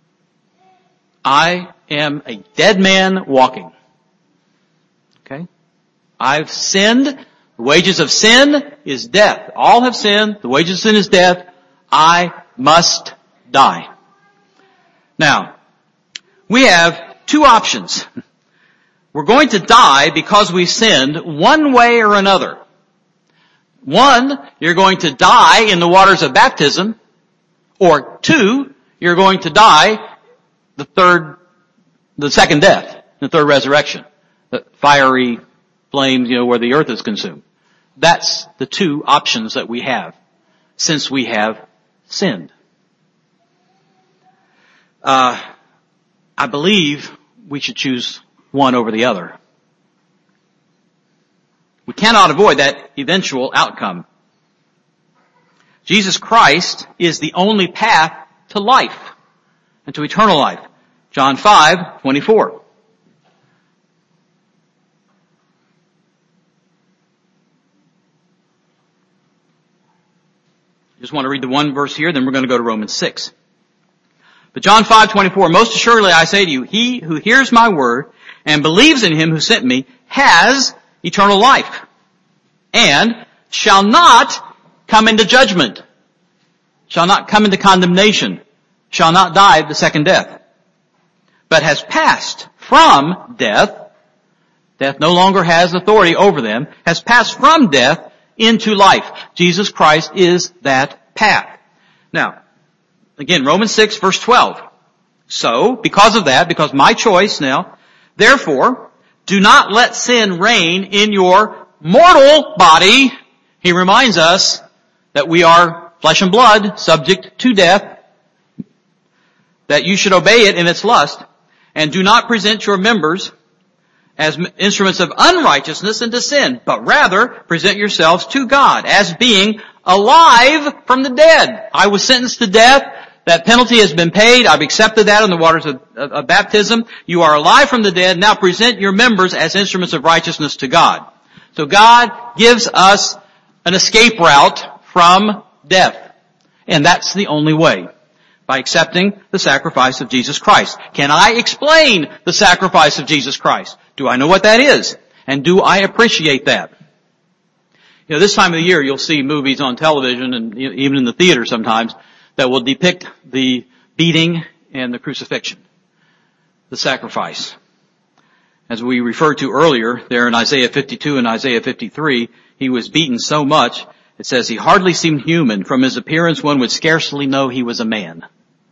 I am a dead man walking. Okay? I've sinned. The wages of sin is death. All have sinned. The wages of sin is death. I must die. Now, we have two options. We're going to die because we sinned one way or another. One, you're going to die in the waters of baptism, or two, you're going to die the third, the second death, the third resurrection, the fiery flames, you know, where the earth is consumed. That's the two options that we have since we have sinned. Uh, I believe we should choose one over the other. We cannot avoid that eventual outcome. Jesus Christ is the only path to life and to eternal life. John five twenty-four. Just want to read the one verse here, then we're going to go to Romans six. But John five twenty-four, most assuredly I say to you, he who hears my word and believes in him who sent me has eternal life, and shall not come into judgment, shall not come into condemnation, shall not die the second death, but has passed from death, Death no longer has authority over them, has passed from death into life. Jesus Christ is that path. Now, again, Romans six verse twelve. So, because of that, because my choice now, therefore, do not let sin reign in your mortal body. He reminds us that we are flesh and blood, subject to death, that you should obey it in its lust, and do not present your members as instruments of unrighteousness into sin, but rather present yourselves to God as being alive from the dead. I was sentenced to death. That penalty has been paid. I've accepted that in the waters of, of, of baptism. You are alive from the dead. Now present your members as instruments of righteousness to God. So God gives us an escape route from death. And that's the only way. By accepting the sacrifice of Jesus Christ. Can I explain the sacrifice of Jesus Christ? Do I know what that is? And do I appreciate that? You know, this time of the year you'll see movies on television and even in the theater sometimes that will depict the beating and the crucifixion. The sacrifice. As we referred to earlier there in Isaiah fifty-two and Isaiah fifty-three, he was beaten so much, it says he hardly seemed human. From his appearance one would scarcely know he was a man.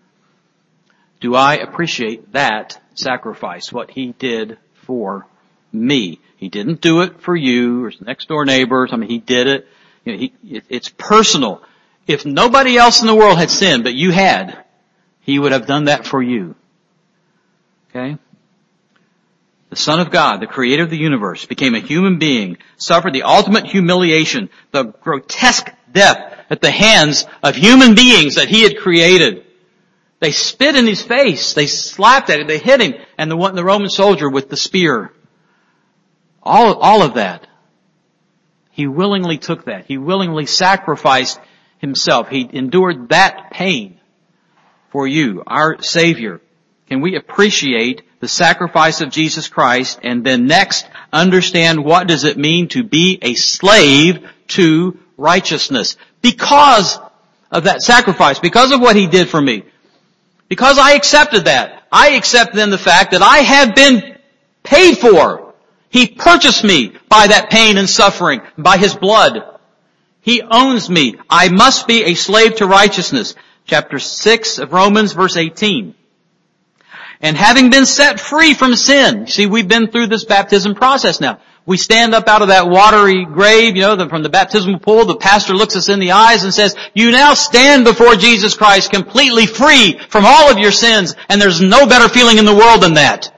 Do I appreciate that sacrifice, what he did for me? He didn't do it for you or next door neighbors. I mean, he did it. You know, he, it it's personal. If nobody else in the world had sinned, but you had, he would have done that for you. Okay? The Son of God, the creator of the universe, became a human being, suffered the ultimate humiliation, the grotesque death at the hands of human beings that he had created. They spit in his face. They slapped at him. They hit him. And the one, the Roman soldier with the spear. All, all of that. He willingly took that. He willingly sacrificed himself. He endured that pain for you, our Savior. Can we appreciate the sacrifice of Jesus Christ and then next understand what does it mean to be a slave to righteousness? Because of that sacrifice, because of what he did for me. Because I accepted that. I accept then the fact that I have been paid for. He purchased me by that pain and suffering, by his blood. He owns me. I must be a slave to righteousness. Chapter six of Romans, verse eighteen. And having been set free from sin, see, we've been through this baptism process now. We stand up out of that watery grave, you know, the, from the baptismal pool. The pastor looks us in the eyes and says, you now stand before Jesus Christ completely free from all of your sins, and there's no better feeling in the world than that.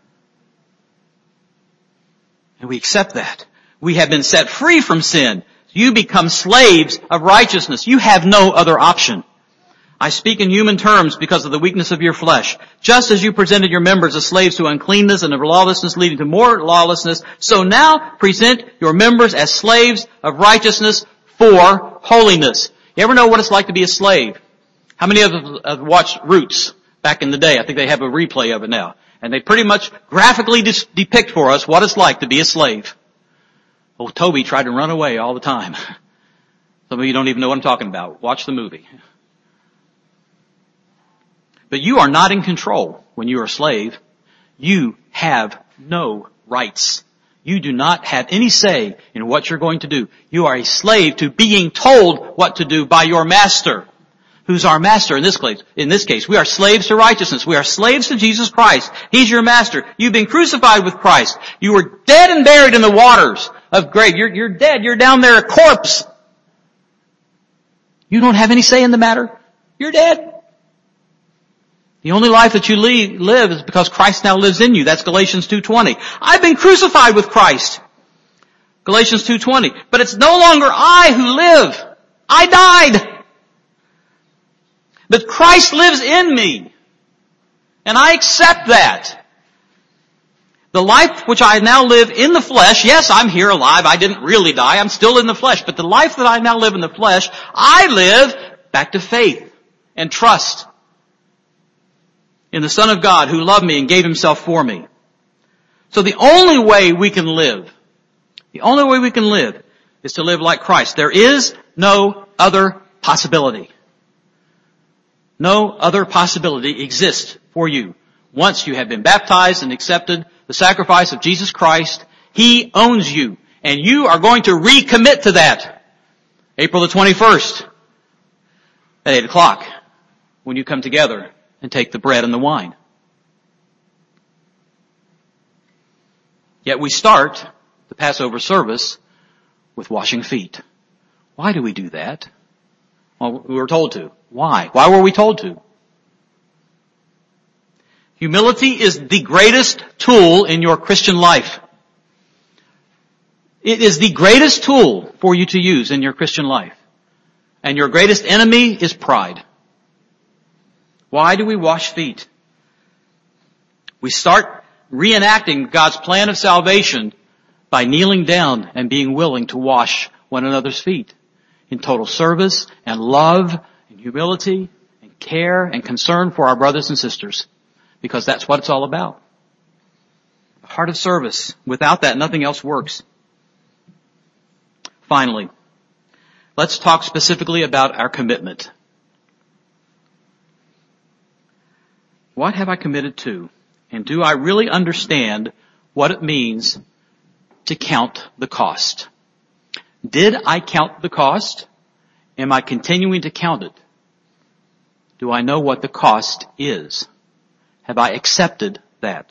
And we accept that. We have been set free from sin. You become slaves of righteousness. You have no other option. I speak in human terms because of the weakness of your flesh. Just as you presented your members as slaves to uncleanness and of lawlessness leading to more lawlessness, so now present your members as slaves of righteousness for holiness. You ever know what it's like to be a slave? How many of us have watched Roots back in the day? I think they have a replay of it now. And they pretty much graphically dis- depict for us what it's like to be a slave. Oh, Toby tried to run away all the time. Some of you don't even know what I'm talking about. Watch the movie. But you are not in control when you are a slave. You have no rights. You do not have any say in what you're going to do. You are a slave to being told what to do by your master. Who's our master in this case? In this case, we are slaves to righteousness. We are slaves to Jesus Christ. He's your master. You've been crucified with Christ. You were dead and buried in the waters of grave. You're, you're dead. You're down there a corpse. You don't have any say in the matter. You're dead. The only life that you live is because Christ now lives in you. That's Galatians two twenty. I've been crucified with Christ. Galatians two twenty. But it's no longer I who live. I died. But Christ lives in me. And I accept that. The life which I now live in the flesh, yes, I'm here alive. I didn't really die. I'm still in the flesh. But the life that I now live in the flesh, I live back to faith and trust in the Son of God who loved me and gave himself for me. So the only way we can live, the only way we can live is to live like Christ. There is no other possibility. No other possibility exists for you. Once you have been baptized and accepted the sacrifice of Jesus Christ He owns you. And you are going to recommit to that. April the twenty-first at eight o'clock when you come together and take the bread and the wine. Yet we start the Passover service with washing feet. Why do we do that? Well, we were told to. Why? Why were we told to? Humility is the greatest tool in your Christian life. It is the greatest tool for you to use in your Christian life. And your greatest enemy is pride. Why do we wash feet? We start reenacting God's plan of salvation by kneeling down and being willing to wash one another's feet in total service and love and humility and care and concern for our brothers and sisters, because that's what it's all about. A heart of service. Without that, nothing else works. Finally, let's talk specifically about our commitment. What have I committed to? And do I really understand what it means to count the cost? Did I count the cost? Am I continuing to count it? Do I know what the cost is? Have I accepted that?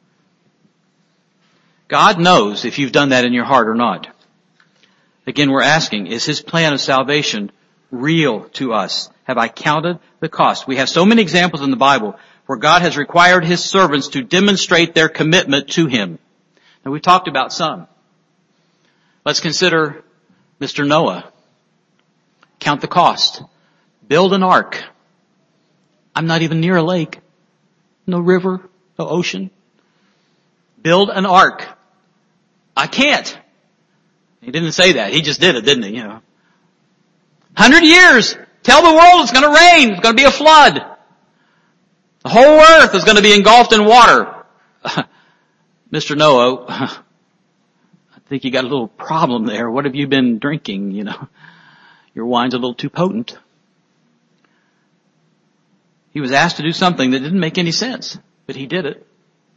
God knows if you've done that in your heart or not. Again, we're asking, is His plan of salvation real to us? Have I counted the cost? We have so many examples in the Bible where God has required His servants to demonstrate their commitment to Him. And we talked about some. Let's consider Mister Noah. Count the cost. Build an ark. I'm not even near a lake. No river, no ocean. Build an ark. I can't. He didn't say that. He just did it, didn't he? You know. Hundred years. Tell the world it's going to rain. It's going to be a flood. The whole earth is going to be engulfed in water. Mister Noah, I think you got a little problem there. What have you been drinking? You know, your wine's a little too potent. He was asked to do something that didn't make any sense, but he did it.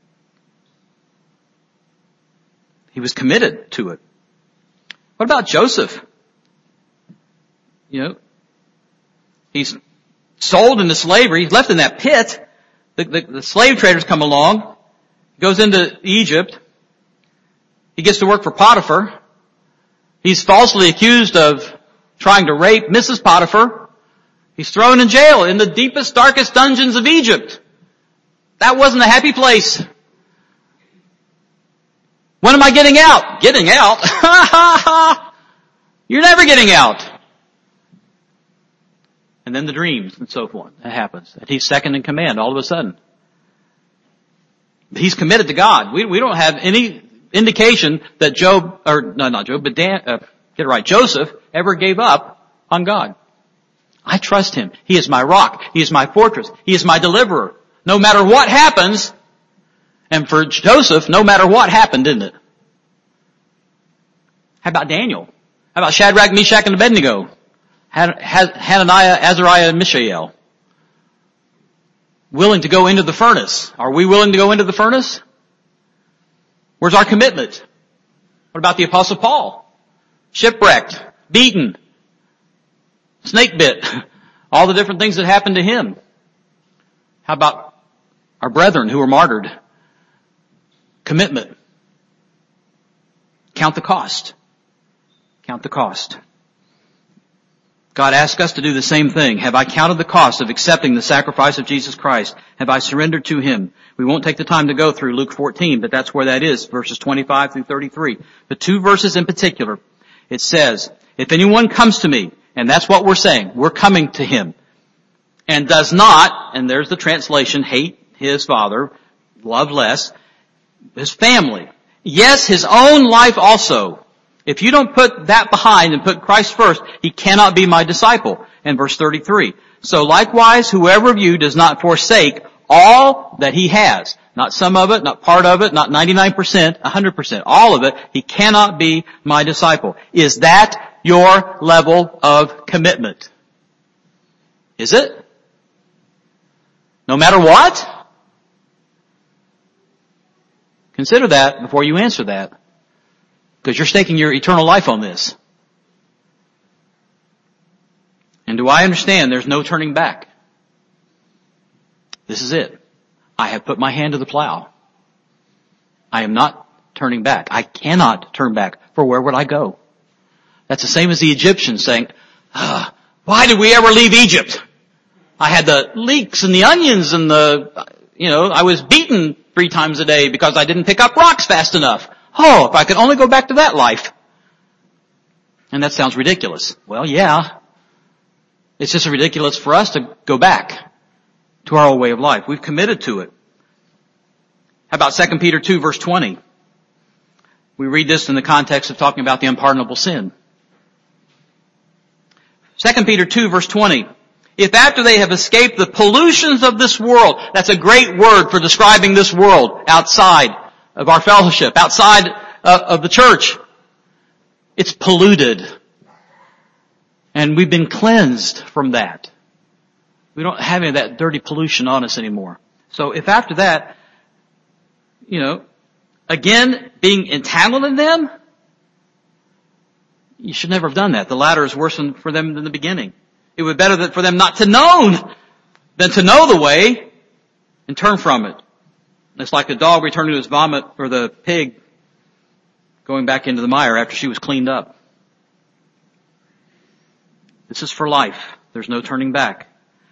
He was committed to it. What about Joseph? You know, he's sold into slavery. He's left in that pit. The, the, the slave traders come along. He goes into Egypt. He gets to work for Potiphar. He's falsely accused of trying to rape Missus Potiphar. He's thrown in jail in the deepest, darkest dungeons of Egypt. That wasn't a happy place. When am I getting out? Getting out? You're never getting out. And then the dreams and so forth. That happens. And he's second in command all of a sudden. He's committed to God. We, we don't have any indication that Job, or no, not Job, but Dan, uh, get it right, Joseph ever gave up on God. I trust Him. He is my rock. He is my fortress. He is my deliverer. No matter what happens, and for Joseph, no matter what happened, didn't it? How about Daniel? How about Shadrach, Meshach, and Abednego? Hananiah, Azariah, and Mishael. Willing to go into the furnace. Are we willing to go into the furnace? Where's our commitment? What about the Apostle Paul? Shipwrecked, beaten, snake bit, all the different things that happened to him. How about our brethren who were martyred? Commitment. Count the cost. Count the cost. God asks us to do the same thing. Have I counted the cost of accepting the sacrifice of Jesus Christ? Have I surrendered to Him? We won't take the time to go through Luke fourteen, but that's where that is, verses twenty-five through thirty-three. The two verses in particular, it says, if anyone comes to me, and that's what we're saying, we're coming to Him, and does not, and there's the translation, hate his father, love less, his family, yes, his own life also. If you don't put that behind and put Christ first, he cannot be my disciple. In verse thirty-three. So likewise, whoever of you does not forsake all that he has, not some of it, not part of it, not ninety-nine percent, one hundred percent, all of it, he cannot be my disciple. Is that your level of commitment? Is it? No matter what? Consider that before you answer that. Because you're staking your eternal life on this. And do I understand there's no turning back? This is it. I have put my hand to the plow. I am not turning back. I cannot turn back. For where would I go? That's the same as the Egyptians saying, ah, why did we ever leave Egypt? I had the leeks and the onions and the, you know, I was beaten three times a day because I didn't pick up rocks fast enough. Oh, if I could only go back to that life. And that sounds ridiculous. Well, yeah. It's just ridiculous for us to go back to our old way of life. We've committed to it. How about Second Peter two verse twenty? We read this in the context of talking about the unpardonable sin. Second Peter two verse twenty. If after they have escaped the pollutions of this world, that's a great word for describing this world outside of our fellowship, outside of the church. It's polluted. And we've been cleansed from that. We don't have any of that dirty pollution on us anymore. So if after that, you know, again, being entangled in them, you should never have done that. The latter is worse for them than the beginning. It would be better for them not to know than to know the way and turn from it. It's like the dog returning to his vomit, or the pig going back into the mire after she was cleaned up. This is for life. There's no turning back.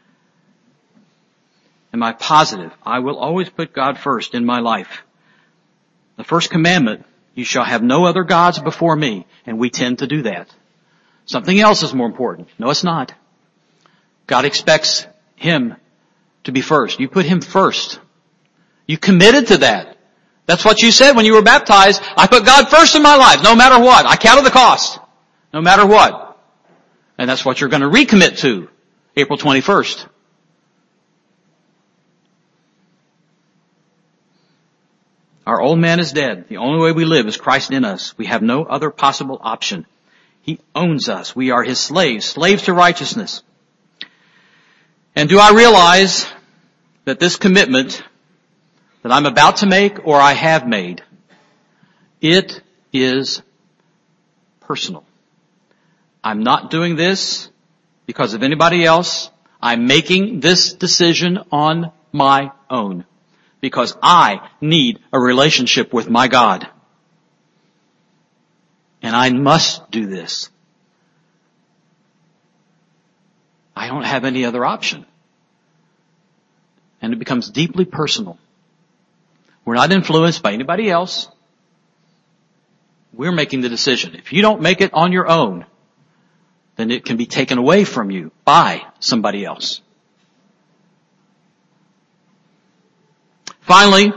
Am I positive? I will always put God first in my life. The first commandment, you shall have no other gods before me. And we tend to do that. Something else is more important. No, it's not. God expects Him to be first. You put Him first. You committed to that. That's what you said when you were baptized. I put God first in my life, no matter what. I counted the cost, no matter what. And that's what you're going to recommit to April twenty-first. Our old man is dead. The only way we live is Christ in us. We have no other possible option. He owns us. We are His slaves, slaves to righteousness. And do I realize that this commitment that I'm about to make or I have made, it is personal. I'm not doing this because of anybody else. I'm making this decision on my own because I need a relationship with my God. And I must do this. I don't have any other option. And it becomes deeply personal. We're not influenced by anybody else. We're making the decision. If you don't make it on your own, then it can be taken away from you by somebody else. Finally,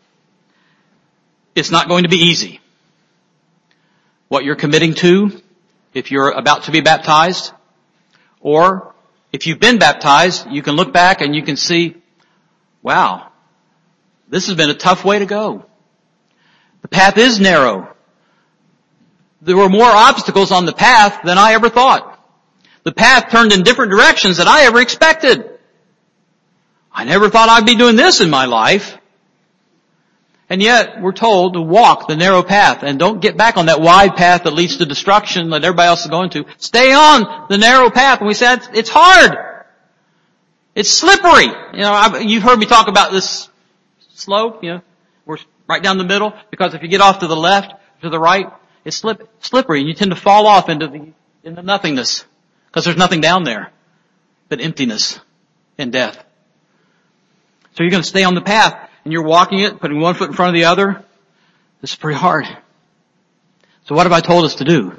it's not going to be easy. What you're committing to, if you're about to be baptized, or if you've been baptized, you can look back and you can see, wow, this has been a tough way to go. The path is narrow. There were more obstacles on the path than I ever thought. The path turned in different directions than I ever expected. I never thought I'd be doing this in my life. And yet, we're told to walk the narrow path and don't get back on that wide path that leads to destruction that everybody else is going to. Stay on the narrow path. And we said, it's hard. It's slippery. You know, I've, you've heard me talk about this slope, you know, we're right down the middle, because if you get off to the left, to the right, it's slip, slippery, and you tend to fall off into the, into nothingness, because there's nothing down there but emptiness and death. So you're going to stay on the path, and you're walking it, putting one foot in front of the other. This is pretty hard. So what have I told us to do?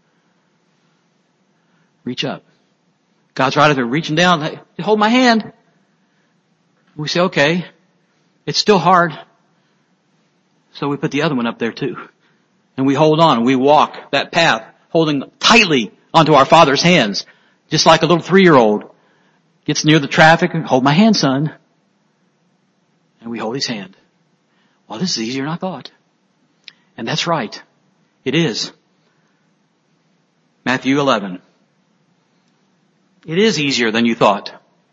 Reach up. God's right up there reaching down. Hey, hold my hand. We say, okay, it's still hard. So we put the other one up there too. And we hold on and we walk that path, holding tightly onto our Father's hands. Just like a little three-year-old gets near the traffic and hold my hand, son. And we hold his hand. Well, this is easier than I thought. And that's right. It is. Matthew eleven. It is easier than you thought.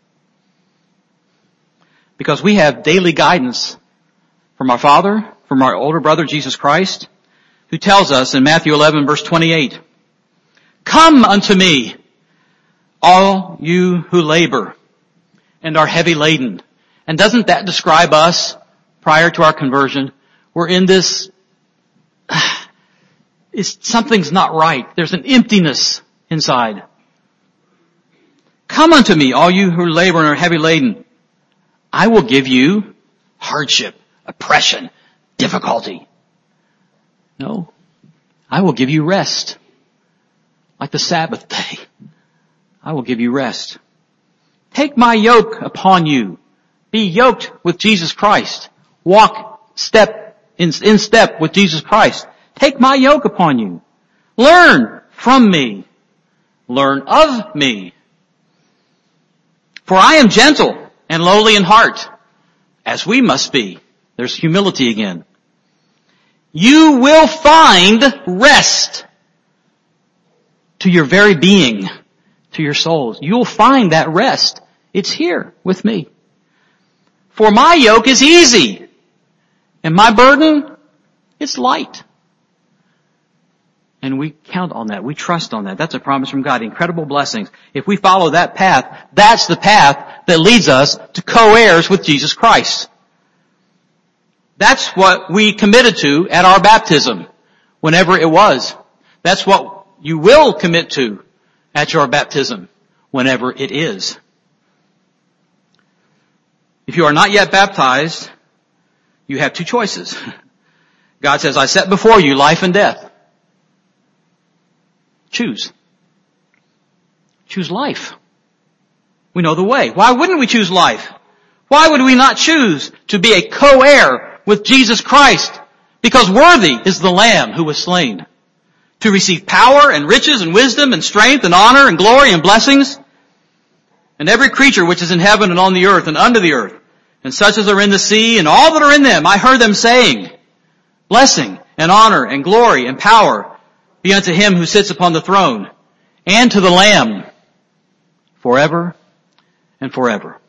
Because we have daily guidance from our Father, from our older brother, Jesus Christ. who tells us in Matthew eleven verse twenty-eight, "Come unto me, all you who labor and are heavy laden." And doesn't that describe us prior to our conversion? We're in this, it's, something's not right. There's an emptiness inside. "Come unto me, all you who labor and are heavy laden. I will give you hardship, oppression, difficulty." No, I will give you rest. Like the Sabbath day. I will give you rest. "Take my yoke upon you. Be yoked with Jesus Christ. Walk step in, in step with Jesus Christ. Take my yoke upon you. Learn from me. Learn of me. For I am gentle and lowly in heart," as we must be. There's humility again. "You will find rest to your very being, to your souls." You'll find that rest. It's here with me. "For my yoke is easy, and my burden is light." And we count on that. We trust on that. That's a promise from God. Incredible blessings. If we follow that path, that's the path that leads us to co-heirs with Jesus Christ. That's what we committed to at our baptism, whenever it was. That's what you will commit to at your baptism, whenever it is. If you are not yet baptized, you have two choices. God says, "I set before you life and death." Choose. Choose life. We know the way. Why wouldn't we choose life? Why would we not choose to be a co-heir with Jesus Christ? Because worthy is the Lamb who was slain to receive power and riches and wisdom and strength and honor and glory and blessings. "And every creature which is in heaven and on the earth and under the earth, and such as are in the sea and all that are in them, I heard them saying, blessing and honor and glory and power be unto him who sits upon the throne and to the Lamb forever and forever."